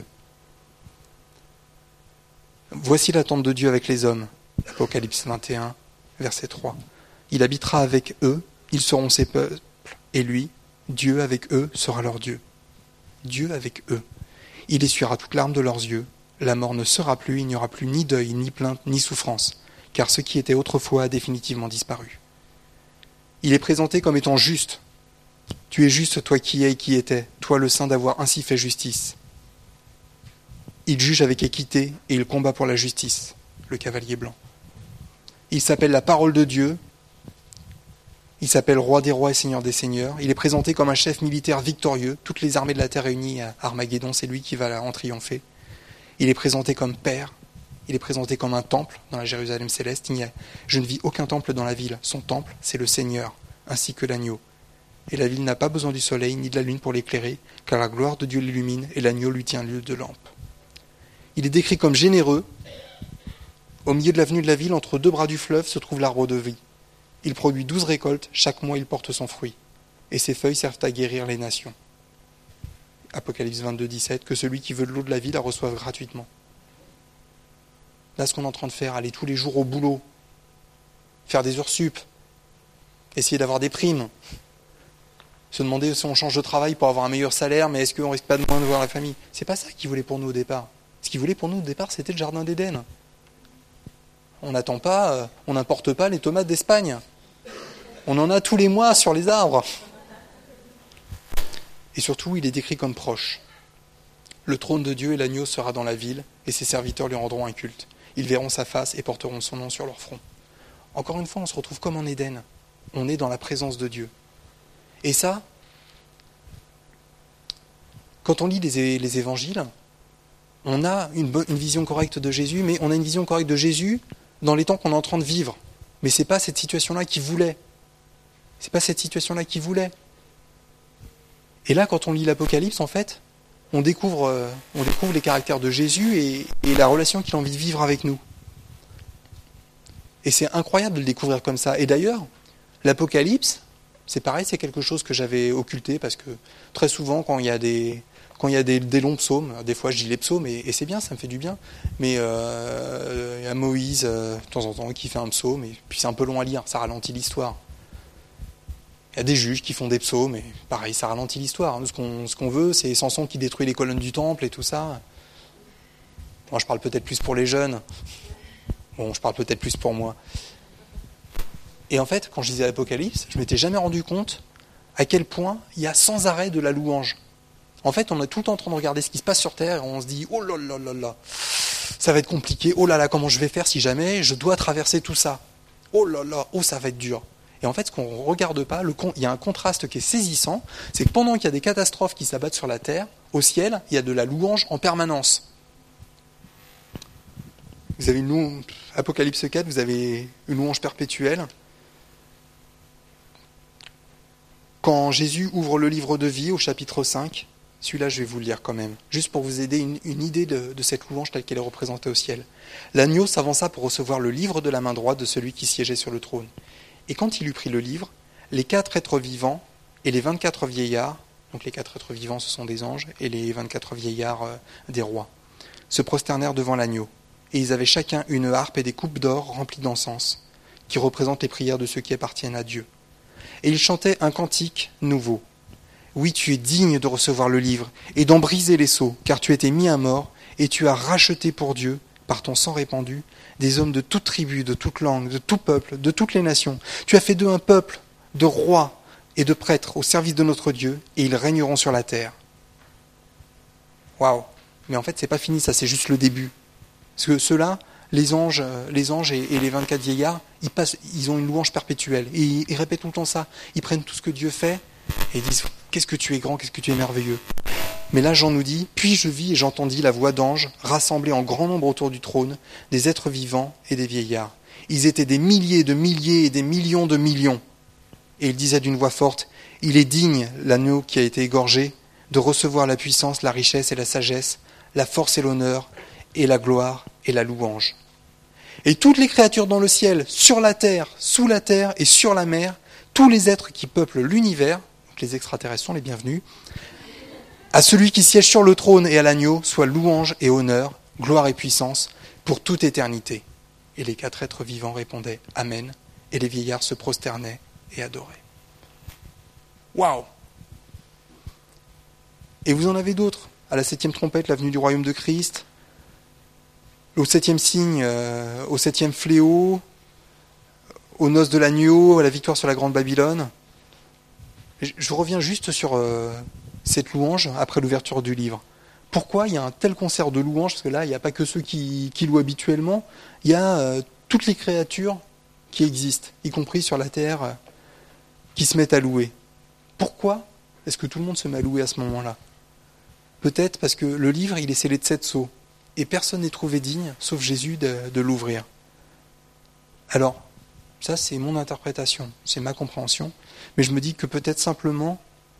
Voici l'attente de Dieu avec les hommes. Apocalypse 21, verset 3. Il habitera avec eux, ils seront ses peuples, et lui, Dieu avec eux, sera leur Dieu. Dieu avec eux. Il essuiera toute larme de leurs yeux. La mort ne sera plus, il n'y aura plus ni deuil, ni plainte, ni souffrance, car ce qui était autrefois a définitivement disparu. Il est présenté comme étant juste. Tu es juste, toi qui es et qui étais, toi le saint d'avoir ainsi fait justice. Il juge avec équité et il combat pour la justice, le cavalier blanc. Il s'appelle la parole de Dieu. Il s'appelle roi des rois et seigneur des seigneurs. Il est présenté comme un chef militaire victorieux. Toutes les armées de la terre réunies à Armageddon, c'est lui qui va en triompher. Il est présenté comme père. Il est présenté comme un temple dans la Jérusalem céleste. Je ne vis aucun temple dans la ville. Son temple, c'est le Seigneur, ainsi que l'agneau. Et la ville n'a pas besoin du soleil ni de la lune pour l'éclairer, car la gloire de Dieu l'illumine et l'agneau lui tient lieu de lampe. Il est décrit comme généreux. Au milieu de l'avenue de la ville, entre 2 bras du fleuve, se trouve l'arbre de vie. Il produit 12 récoltes, chaque mois il porte son fruit. Et ses feuilles servent à guérir les nations. Apocalypse 22, 17, que celui qui veut de l'eau de la vie la reçoive gratuitement. Là, ce qu'on est en train de faire, aller tous les jours au boulot, faire des heures sup, essayer d'avoir des primes, se demander si on change de travail pour avoir un meilleur salaire, mais est-ce qu'on risque pas de moins de voir la famille? C'est pas ça qu'il voulait pour nous au départ. Ce qu'il voulait pour nous au départ, c'était le jardin d'Éden. On n'attend pas, on n'importe pas les tomates d'Espagne. On en a tous les mois sur les arbres. Et surtout, il est décrit comme proche. Le trône de Dieu et l'agneau sera dans la ville, et ses serviteurs lui rendront un culte. Ils verront sa face et porteront son nom sur leur front. Encore une fois, on se retrouve comme en Éden. On est dans la présence de Dieu. Et ça, quand on lit les évangiles, on a une vision correcte de Jésus, mais on a une vision correcte de Jésus dans les temps qu'on est en train de vivre. Mais ce n'est pas cette situation-là qu'il voulait. C'est pas cette situation-là qu'il voulait. Et là, quand on lit l'Apocalypse, en fait, on découvre les caractères de Jésus et la relation qu'il a envie de vivre avec nous. Et c'est incroyable de le découvrir comme ça. Et d'ailleurs, l'Apocalypse, c'est pareil, c'est quelque chose que j'avais occulté, parce que très souvent, quand il y a des longs psaumes, des fois je dis les psaumes, et c'est bien, ça me fait du bien, mais il y a Moïse, de temps en temps, qui fait un psaume, et puis c'est un peu long à lire, ça ralentit l'histoire. Il y a des juges qui font des psaumes, et pareil, ça ralentit l'histoire. Ce qu'on veut, c'est Samson qui détruit les colonnes du temple et tout ça. Moi, je parle peut-être plus pour les jeunes. Bon, je parle peut-être plus pour moi. Et en fait, quand je lisais l'Apocalypse, je ne m'étais jamais rendu compte à quel point il y a sans arrêt de la louange. En fait, on est tout le temps en train de regarder ce qui se passe sur Terre, et on se dit « Oh là là là là, ça va être compliqué. Oh là là, comment je vais faire si jamais je dois traverser tout ça. Oh là là, oh ça va être dur. » Et en fait, ce qu'on ne regarde pas, il y a un contraste qui est saisissant, c'est que pendant qu'il y a des catastrophes qui s'abattent sur la terre, au ciel, il y a de la louange en permanence. Vous avez Apocalypse 4, vous avez une louange perpétuelle. Quand Jésus ouvre le livre de vie au chapitre 5, Celui-là, je vais vous le lire quand même, juste pour vous aider une idée de cette louange telle qu'elle est représentée au ciel. L'agneau s'avança pour recevoir le livre de la main droite de celui qui siégeait sur le trône. Et quand il eut pris le livre, les 4 êtres vivants et les 24 vieillards, donc les 4 êtres vivants ce sont des anges, et les 24 vieillards des rois, se prosternèrent devant l'agneau. Et ils avaient chacun une harpe et des coupes d'or remplies d'encens, qui représentent les prières de ceux qui appartiennent à Dieu. Et ils chantaient un cantique nouveau. Oui, tu es digne de recevoir le livre et d'en briser les sceaux, car tu étais mis à mort, et tu as racheté pour Dieu, par ton sang répandu, des hommes de toute tribu, de toute langue, de tout peuple, de toutes les nations. Tu as fait d'eux un peuple de rois et de prêtres au service de notre Dieu, et ils régneront sur la terre. Waouh! Mais en fait, c'est pas fini, ça c'est juste le début. Parce que ceux-là, les anges et les 24 vieillards, ils ont une louange perpétuelle. Et ils répètent tout le temps ça. Ils prennent tout ce que Dieu fait et ils disent « Qu'est-ce que tu es grand, qu'est-ce que tu es merveilleux ?» Mais là, Jean nous dit « Puis je vis et j'entendis la voix d'anges rassemblés en grand nombre autour du trône, des êtres vivants et des vieillards. Ils étaient des milliers de milliers et des millions de millions. Et ils disaient d'une voix forte « Il est digne, l'agneau qui a été égorgé, de recevoir la puissance, la richesse et la sagesse, la force et l'honneur, et la gloire et la louange. » Et toutes les créatures dans le ciel, sur la terre, sous la terre et sur la mer, tous les êtres qui peuplent l'univers, donc les extraterrestres sont les bienvenus, à celui qui siège sur le trône et à l'agneau, soit louange et honneur, gloire et puissance, pour toute éternité. Et les 4 êtres vivants répondaient « Amen », et les vieillards se prosternaient et adoraient. Waouh! Et vous en avez d'autres. À la 7e trompette, la venue du royaume de Christ, au 7e signe, au 7e fléau, aux noces de l'agneau, à la victoire sur la grande Babylone. Je reviens juste sur cette louange après l'ouverture du livre. Pourquoi il y a un tel concert de louanges? Parce que là, il n'y a pas que ceux qui louent habituellement, il y a toutes les créatures qui existent, y compris sur la terre, qui se mettent à louer. Pourquoi est-ce que tout le monde se met à louer à ce moment-là? Peut-être parce que le livre, il est scellé de 7 sceaux. Et personne n'est trouvé digne, sauf Jésus, de l'ouvrir. Alors, ça c'est mon interprétation, c'est ma compréhension, mais je me dis que peut-être simplement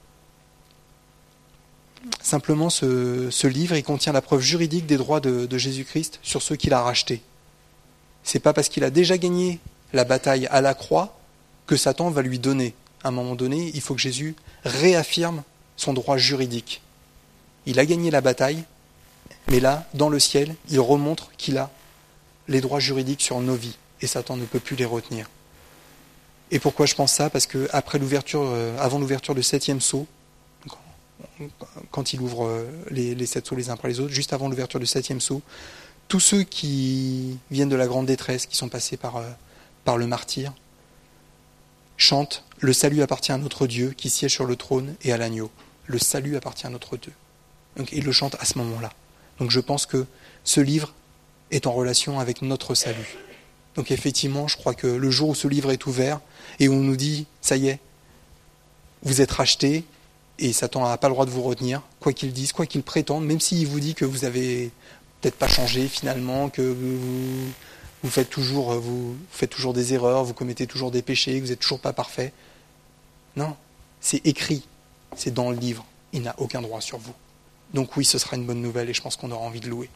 ce livre, il contient la preuve juridique des droits de Jésus-Christ sur ceux qu'il a rachetés. C'est pas parce qu'il a déjà gagné la bataille à la croix que Satan va lui donner. À un moment donné, il faut que Jésus réaffirme son droit juridique. Il a gagné la bataille, mais là, dans le ciel, il remontre qu'il a les droits juridiques sur nos vies, et Satan ne peut plus les retenir. Et pourquoi je pense ça? Parce que avant l'ouverture du 7e sceau, quand il ouvre les 7 sceaux les uns après les autres, juste avant l'ouverture du 7e sceau, tous ceux qui viennent de la grande détresse, qui sont passés par le martyre, chantent « Le salut appartient à notre Dieu qui siège sur le trône et à l'agneau. Le salut appartient à notre Dieu. » Donc ils le chantent à ce moment-là. Donc je pense que ce livre est en relation avec notre salut. Donc effectivement, je crois que le jour où ce livre est ouvert et où on nous dit « ça y est, vous êtes rachetés et Satan n'a pas le droit de vous retenir, quoi qu'il dise, quoi qu'il prétende, même s'il vous dit que vous avez peut-être pas changé finalement, que vous faites toujours des erreurs, vous commettez toujours des péchés, que vous n'êtes toujours pas parfait. » Non, c'est écrit, c'est dans le livre, il n'a aucun droit sur vous. Donc oui, ce sera une bonne nouvelle et je pense qu'on aura envie de louer.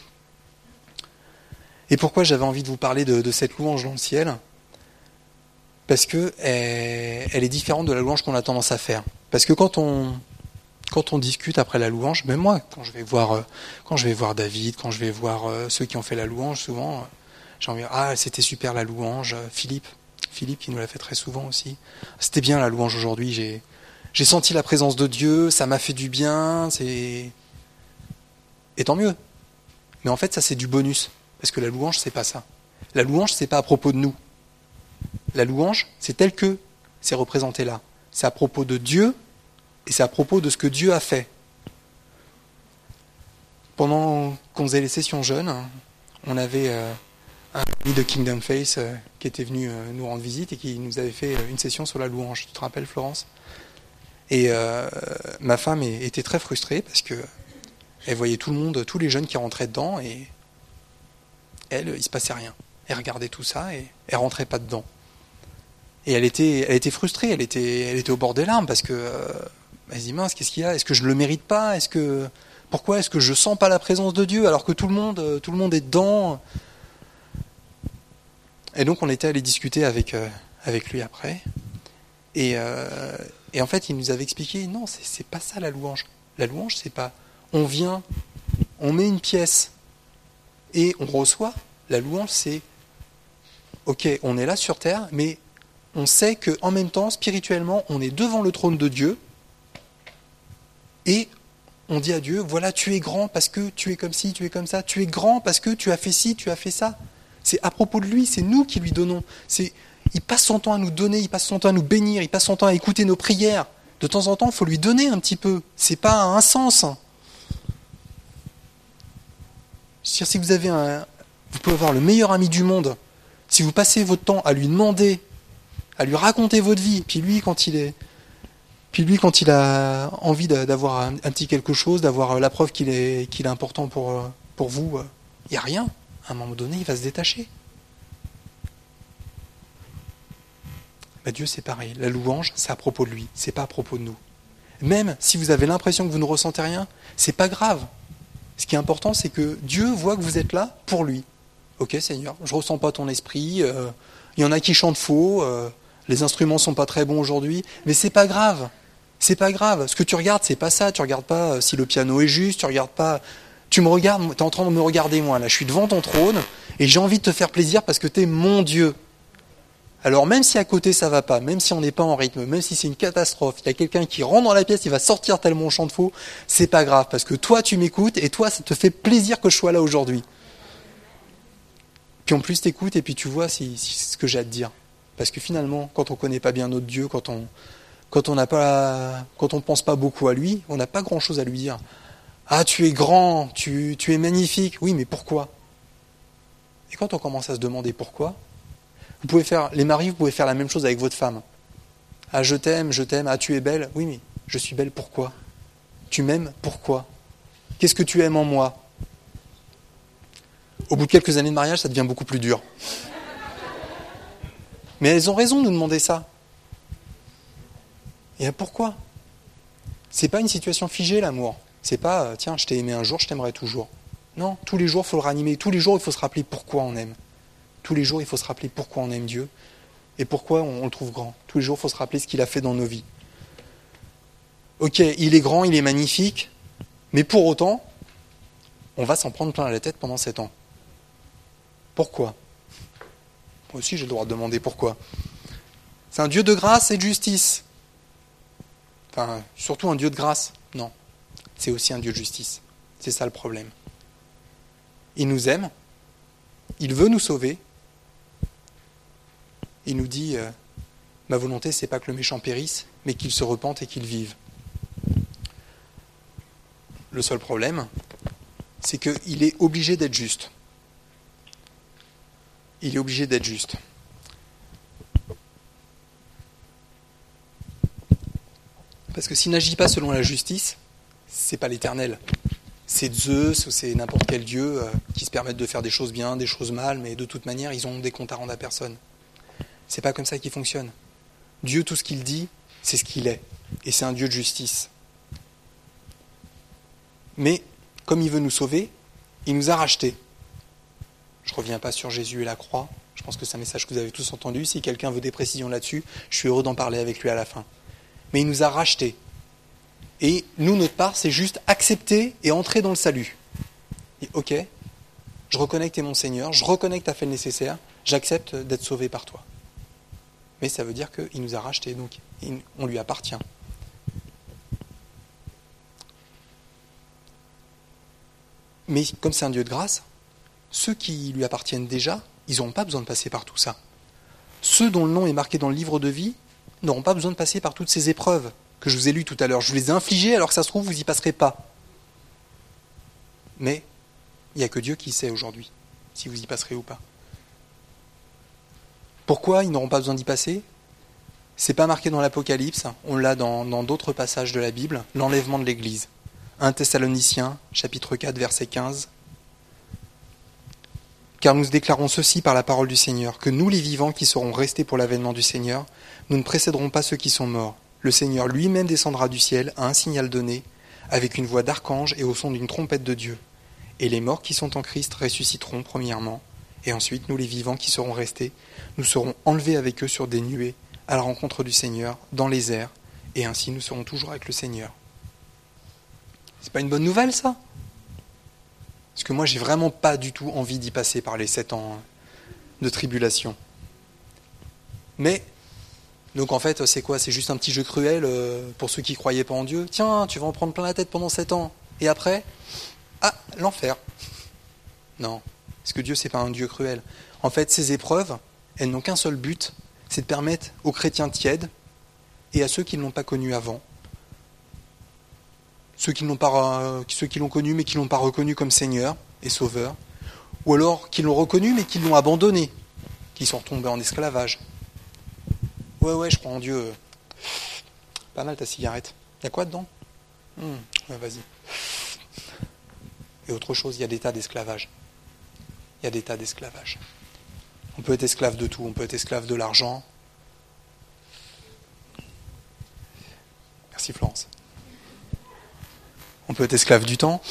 Et pourquoi j'avais envie de vous parler de cette louange dans le ciel? Parce que elle est différente de la louange qu'on a tendance à faire. Parce que quand on discute après la louange, même moi, quand je vais voir David, quand je vais voir ceux qui ont fait la louange, souvent, j'ai envie de dire, ah, c'était super la louange, Philippe qui nous l'a fait très souvent aussi. C'était bien la louange aujourd'hui, j'ai senti la présence de Dieu, ça m'a fait du bien, et tant mieux. Mais en fait, ça c'est du bonus. Parce que la louange, c'est pas ça. La louange, c'est pas à propos de nous. La louange, c'est tel que c'est représenté là. C'est à propos de Dieu et c'est à propos de ce que Dieu a fait. Pendant qu'on faisait les sessions jeunes, on avait un ami de Kingdom Faith qui était venu nous rendre visite et qui nous avait fait une session sur la louange. Tu te rappelles, Florence? Et ma femme était très frustrée parce que elle voyait tout le monde, tous les jeunes qui rentraient dedans et elle, il se passait rien. Elle regardait tout ça et elle rentrait pas dedans. Et elle était frustrée, elle était au bord des larmes parce que Il se dit, mince, qu'est-ce qu'il y a? Est-ce que je ne le mérite pas? Pourquoi est-ce que je ne sens pas la présence de Dieu alors que tout le monde est dedans? Et donc on était allé discuter avec lui après. Et en fait, il nous avait expliqué, non, c'est pas ça la louange. La louange, c'est pas, on vient, on met une pièce et on reçoit. La louange, c'est, ok, on est là sur terre, mais on sait qu'en même temps, spirituellement, on est devant le trône de Dieu et on dit à Dieu, voilà, tu es grand parce que tu es comme ci, tu es comme ça, tu es grand parce que tu as fait ci, tu as fait ça. C'est à propos de lui, c'est nous qui lui donnons. Il passe son temps à nous donner, il passe son temps à nous bénir, il passe son temps à écouter nos prières. De temps en temps, il faut lui donner un petit peu. C'est pas un sens. Si vous pouvez avoir le meilleur ami du monde, si vous passez votre temps à lui demander, à lui raconter votre vie, puis lui quand il a envie d'avoir un petit quelque chose, d'avoir la preuve qu'il est important pour vous, il n'y a rien. À un moment donné, il va se détacher. Dieu, c'est pareil. La louange, c'est à propos de lui, c'est pas à propos de nous. Même si vous avez l'impression que vous ne ressentez rien, c'est pas grave. Ce qui est important, c'est que Dieu voit que vous êtes là pour lui. Ok, Seigneur, je ressens pas ton esprit. Il y en a qui chantent faux. Les instruments sont pas très bons aujourd'hui, mais c'est pas grave. C'est pas grave. Ce que tu regardes, c'est pas ça. Tu regardes pas si le piano est juste. Tu regardes pas. Tu me regardes. T'es en train de me regarder moi là. Je suis devant ton trône et j'ai envie de te faire plaisir parce que t'es mon Dieu. Alors même si à côté ça va pas, même si on n'est pas en rythme, même si c'est une catastrophe, il y a quelqu'un qui rentre dans la pièce, il va sortir tellement on chante faux, c'est pas grave, parce que toi tu m'écoutes et toi ça te fait plaisir que je sois là aujourd'hui. Puis en plus t'écoutes et puis tu vois si ce que j'ai à te dire. Parce que finalement, quand on connaît pas bien notre Dieu, quand on pense pas beaucoup à lui, on n'a pas grand chose à lui dire. Ah, tu es grand, tu es magnifique, oui, mais pourquoi? Et quand on commence à se demander pourquoi, les maris, vous pouvez faire la même chose avec votre femme. Ah, je t'aime, ah, tu es belle. Oui, mais je suis belle, pourquoi? Tu m'aimes, pourquoi? Qu'est-ce que tu aimes en moi? Au bout de quelques années de mariage, ça devient beaucoup plus dur. Mais elles ont raison de nous demander ça. Et pourquoi? C'est pas une situation figée, l'amour. C'est pas, tiens, je t'ai aimé un jour, je t'aimerai toujours. Non, tous les jours, il faut le ranimer. Tous les jours, il faut se rappeler pourquoi on aime. Tous les jours, il faut se rappeler pourquoi on aime Dieu et pourquoi on le trouve grand. Tous les jours, il faut se rappeler ce qu'il a fait dans nos vies. Ok, il est grand, il est magnifique, mais pour autant, on va s'en prendre plein la tête pendant 7 ans. Pourquoi? Moi aussi, j'ai le droit de demander pourquoi. C'est un Dieu de grâce et de justice. Enfin, surtout un Dieu de grâce. Non, c'est aussi un Dieu de justice. C'est ça le problème. Il nous aime, il veut nous sauver. Il nous dit, ma volonté, c'est pas que le méchant périsse, mais qu'il se repente et qu'il vive. Le seul problème, c'est qu'il est obligé d'être juste. Il est obligé d'être juste. Parce que s'il n'agit pas selon la justice, c'est pas l'Éternel. C'est Zeus ou c'est n'importe quel dieu qui se permettent de faire des choses bien, des choses mal, mais de toute manière, ils ont des comptes à rendre à personne. C'est pas comme ça qu'il fonctionne. Dieu, tout ce qu'il dit, c'est ce qu'il est. Et c'est un Dieu de justice. Mais, comme il veut nous sauver, il nous a rachetés. Je ne reviens pas sur Jésus et la croix. Je pense que c'est un message que vous avez tous entendu. Si quelqu'un veut des précisions là-dessus, je suis heureux d'en parler avec lui à la fin. Mais il nous a rachetés. Et nous, notre part, c'est juste accepter et entrer dans le salut. Et, ok, je reconnais que tu es mon Seigneur, je reconnais que tu as fait le nécessaire, j'accepte d'être sauvé par toi. Mais ça veut dire qu'il nous a rachetés, donc on lui appartient. Mais comme c'est un Dieu de grâce, ceux qui lui appartiennent déjà, ils n'auront pas besoin de passer par tout ça. Ceux dont le nom est marqué dans le livre de vie n'auront pas besoin de passer par toutes ces épreuves que je vous ai lues tout à l'heure. Je vous les ai infligées alors que ça se trouve, vous n'y passerez pas. Mais il n'y a que Dieu qui sait aujourd'hui si vous y passerez ou pas. Pourquoi ils n'auront pas besoin d'y passer? C'est pas marqué dans l'Apocalypse, on l'a dans d'autres passages de la Bible, l'enlèvement de l'Église. 1 Thessaloniciens, chapitre 4, verset 15. Car nous déclarons ceci par la parole du Seigneur, que nous les vivants qui serons restés pour l'avènement du Seigneur, nous ne précéderons pas ceux qui sont morts. le Seigneur lui-même descendra du ciel à un signal donné, avec une voix d'archange et au son d'une trompette de Dieu. Et les morts qui sont en Christ ressusciteront premièrement, et ensuite nous les vivants qui serons restés, nous serons enlevés avec eux sur des nuées, à la rencontre du Seigneur, dans les airs, et ainsi nous serons toujours avec le Seigneur. C'est pas une bonne nouvelle, ça ? Parce que moi, j'ai vraiment pas du tout envie d'y passer par les 7 ans de tribulation. Mais, donc en fait, c'est quoi ? C'est juste un petit jeu cruel pour ceux qui croyaient pas en Dieu. Tiens, tu vas en prendre plein la tête pendant 7 ans. Et après, l'enfer. Non, parce que Dieu, c'est pas un Dieu cruel. En fait, ces épreuves, elles n'ont qu'un seul but, c'est de permettre aux chrétiens tièdes et à ceux qui ne l'ont pas connu avant, ceux qui l'ont connu mais qui ne l'ont pas reconnu comme Seigneur et Sauveur, ou alors qui l'ont reconnu mais qui l'ont abandonné, qui sont retombés en esclavage. Ouais, je crois en Dieu. Pas mal ta cigarette. Y a quoi dedans ? Ouais, vas-y. Et autre chose, il y a des tas d'esclavage. Il y a des tas d'esclavage. On peut être esclave de tout, on peut être esclave de l'argent. Merci Florence. On peut être esclave du temps.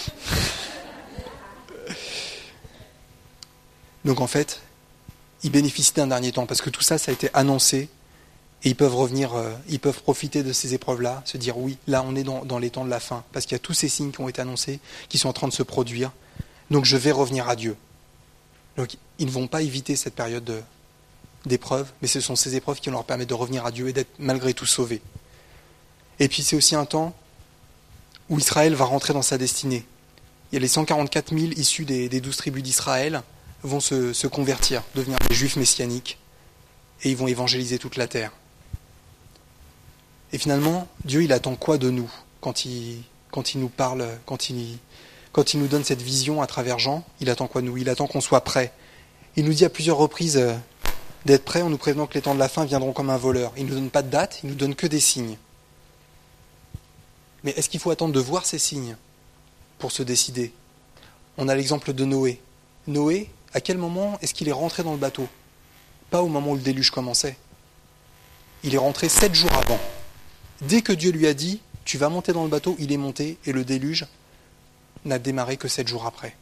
Donc en fait, ils bénéficient d'un dernier temps, parce que tout ça, ça a été annoncé, et ils peuvent revenir, ils peuvent profiter de ces épreuves-là, se dire oui, là on est dans les temps de la fin, parce qu'il y a tous ces signes qui ont été annoncés, qui sont en train de se produire, donc je vais revenir à Dieu. Donc ils ne vont pas éviter cette période d'épreuves, mais ce sont ces épreuves qui vont leur permettre de revenir à Dieu et d'être malgré tout sauvés. Et puis c'est aussi un temps où Israël va rentrer dans sa destinée. Il y a les 144 000 issus des 12 tribus d'Israël vont se convertir, devenir des juifs messianiques, et ils vont évangéliser toute la terre. Et finalement, Dieu, il attend quoi de nous quand il nous parle, quand il nous donne cette vision à travers Jean? Il attend quoi de nous? Il attend qu'on soit prêts. Il nous dit à plusieurs reprises d'être prêts en nous prévenant que les temps de la fin viendront comme un voleur. Il ne nous donne pas de date, il nous donne que des signes. Mais est-ce qu'il faut attendre de voir ces signes pour se décider? On a l'exemple de Noé. Noé, à quel moment est-ce qu'il est rentré dans le bateau? Pas au moment où le déluge commençait. Il est rentré 7 jours avant. Dès que Dieu lui a dit « tu vas monter dans le bateau », il est monté et le déluge n'a démarré que 7 jours après.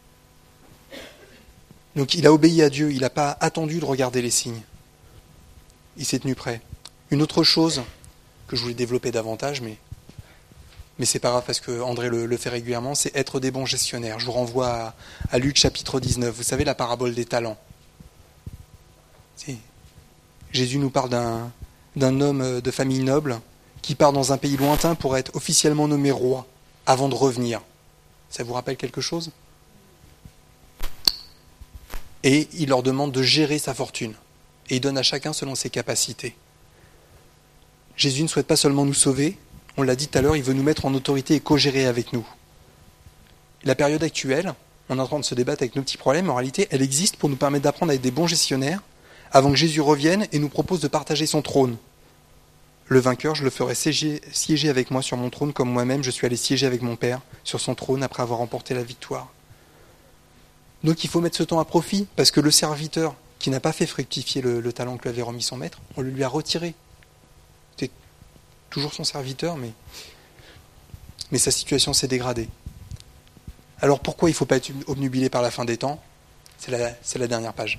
Donc il a obéi à Dieu, il n'a pas attendu de regarder les signes. Il s'est tenu prêt. Une autre chose que je voulais développer davantage, mais c'est pas grave parce que André le fait régulièrement, c'est être des bons gestionnaires. Je vous renvoie à Luc chapitre 19. Vous savez la parabole des talents. Jésus nous parle d'un homme de famille noble qui part dans un pays lointain pour être officiellement nommé roi avant de revenir. Ça vous rappelle quelque chose? Et il leur demande de gérer sa fortune. Et il donne à chacun selon ses capacités. Jésus ne souhaite pas seulement nous sauver, on l'a dit tout à l'heure, il veut nous mettre en autorité et co-gérer avec nous. La période actuelle, on est en train de se débattre avec nos petits problèmes, en réalité, elle existe pour nous permettre d'apprendre à être des bons gestionnaires avant que Jésus revienne et nous propose de partager son trône. Le vainqueur, je le ferai siéger avec moi sur mon trône comme moi-même je suis allé siéger avec mon Père sur son trône après avoir remporté la victoire. Donc il faut mettre ce temps à profit, parce que le serviteur qui n'a pas fait fructifier le talent que lui avait remis son maître, on le lui a retiré. C'est toujours son serviteur, mais sa situation s'est dégradée. Alors pourquoi il ne faut pas être obnubilé par la fin des temps? C'est la dernière page.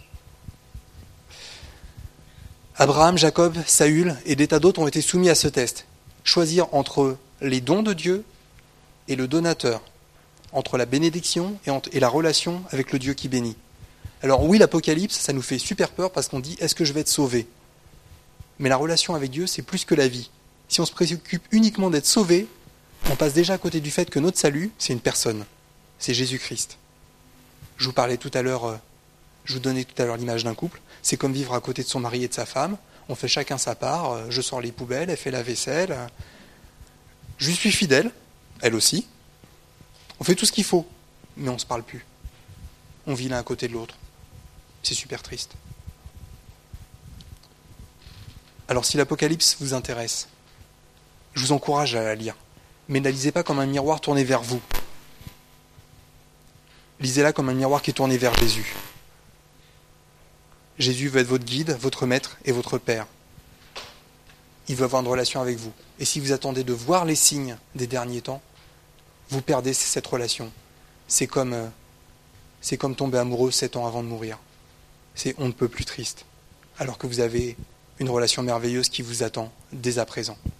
Abraham, Jacob, Saül et des tas d'autres ont été soumis à ce test. Choisir entre les dons de Dieu et le donateur, entre la bénédiction et la relation avec le Dieu qui bénit. Alors oui, l'Apocalypse, ça nous fait super peur parce qu'on dit « est-ce que je vais être sauvé ?» Mais la relation avec Dieu, c'est plus que la vie. Si on se préoccupe uniquement d'être sauvé, on passe déjà à côté du fait que notre salut, c'est une personne. C'est Jésus-Christ. Je vous donnais tout à l'heure l'image d'un couple. C'est comme vivre à côté de son mari et de sa femme. On fait chacun sa part. Je sors les poubelles, elle fait la vaisselle. Je lui suis fidèle, elle aussi. On fait tout ce qu'il faut, mais on ne se parle plus. On vit l'un à côté de l'autre. C'est super triste. Alors si l'Apocalypse vous intéresse, je vous encourage à la lire. Mais ne la lisez pas comme un miroir tourné vers vous. Lisez-la comme un miroir qui est tourné vers Jésus. Jésus veut être votre guide, votre maître et votre père. il veut avoir une relation avec vous. Et si vous attendez de voir les signes des derniers temps, vous perdez cette relation. C'est comme tomber amoureux 7 ans avant de mourir. C'est on ne peut plus triste. Alors que vous avez une relation merveilleuse qui vous attend dès à présent.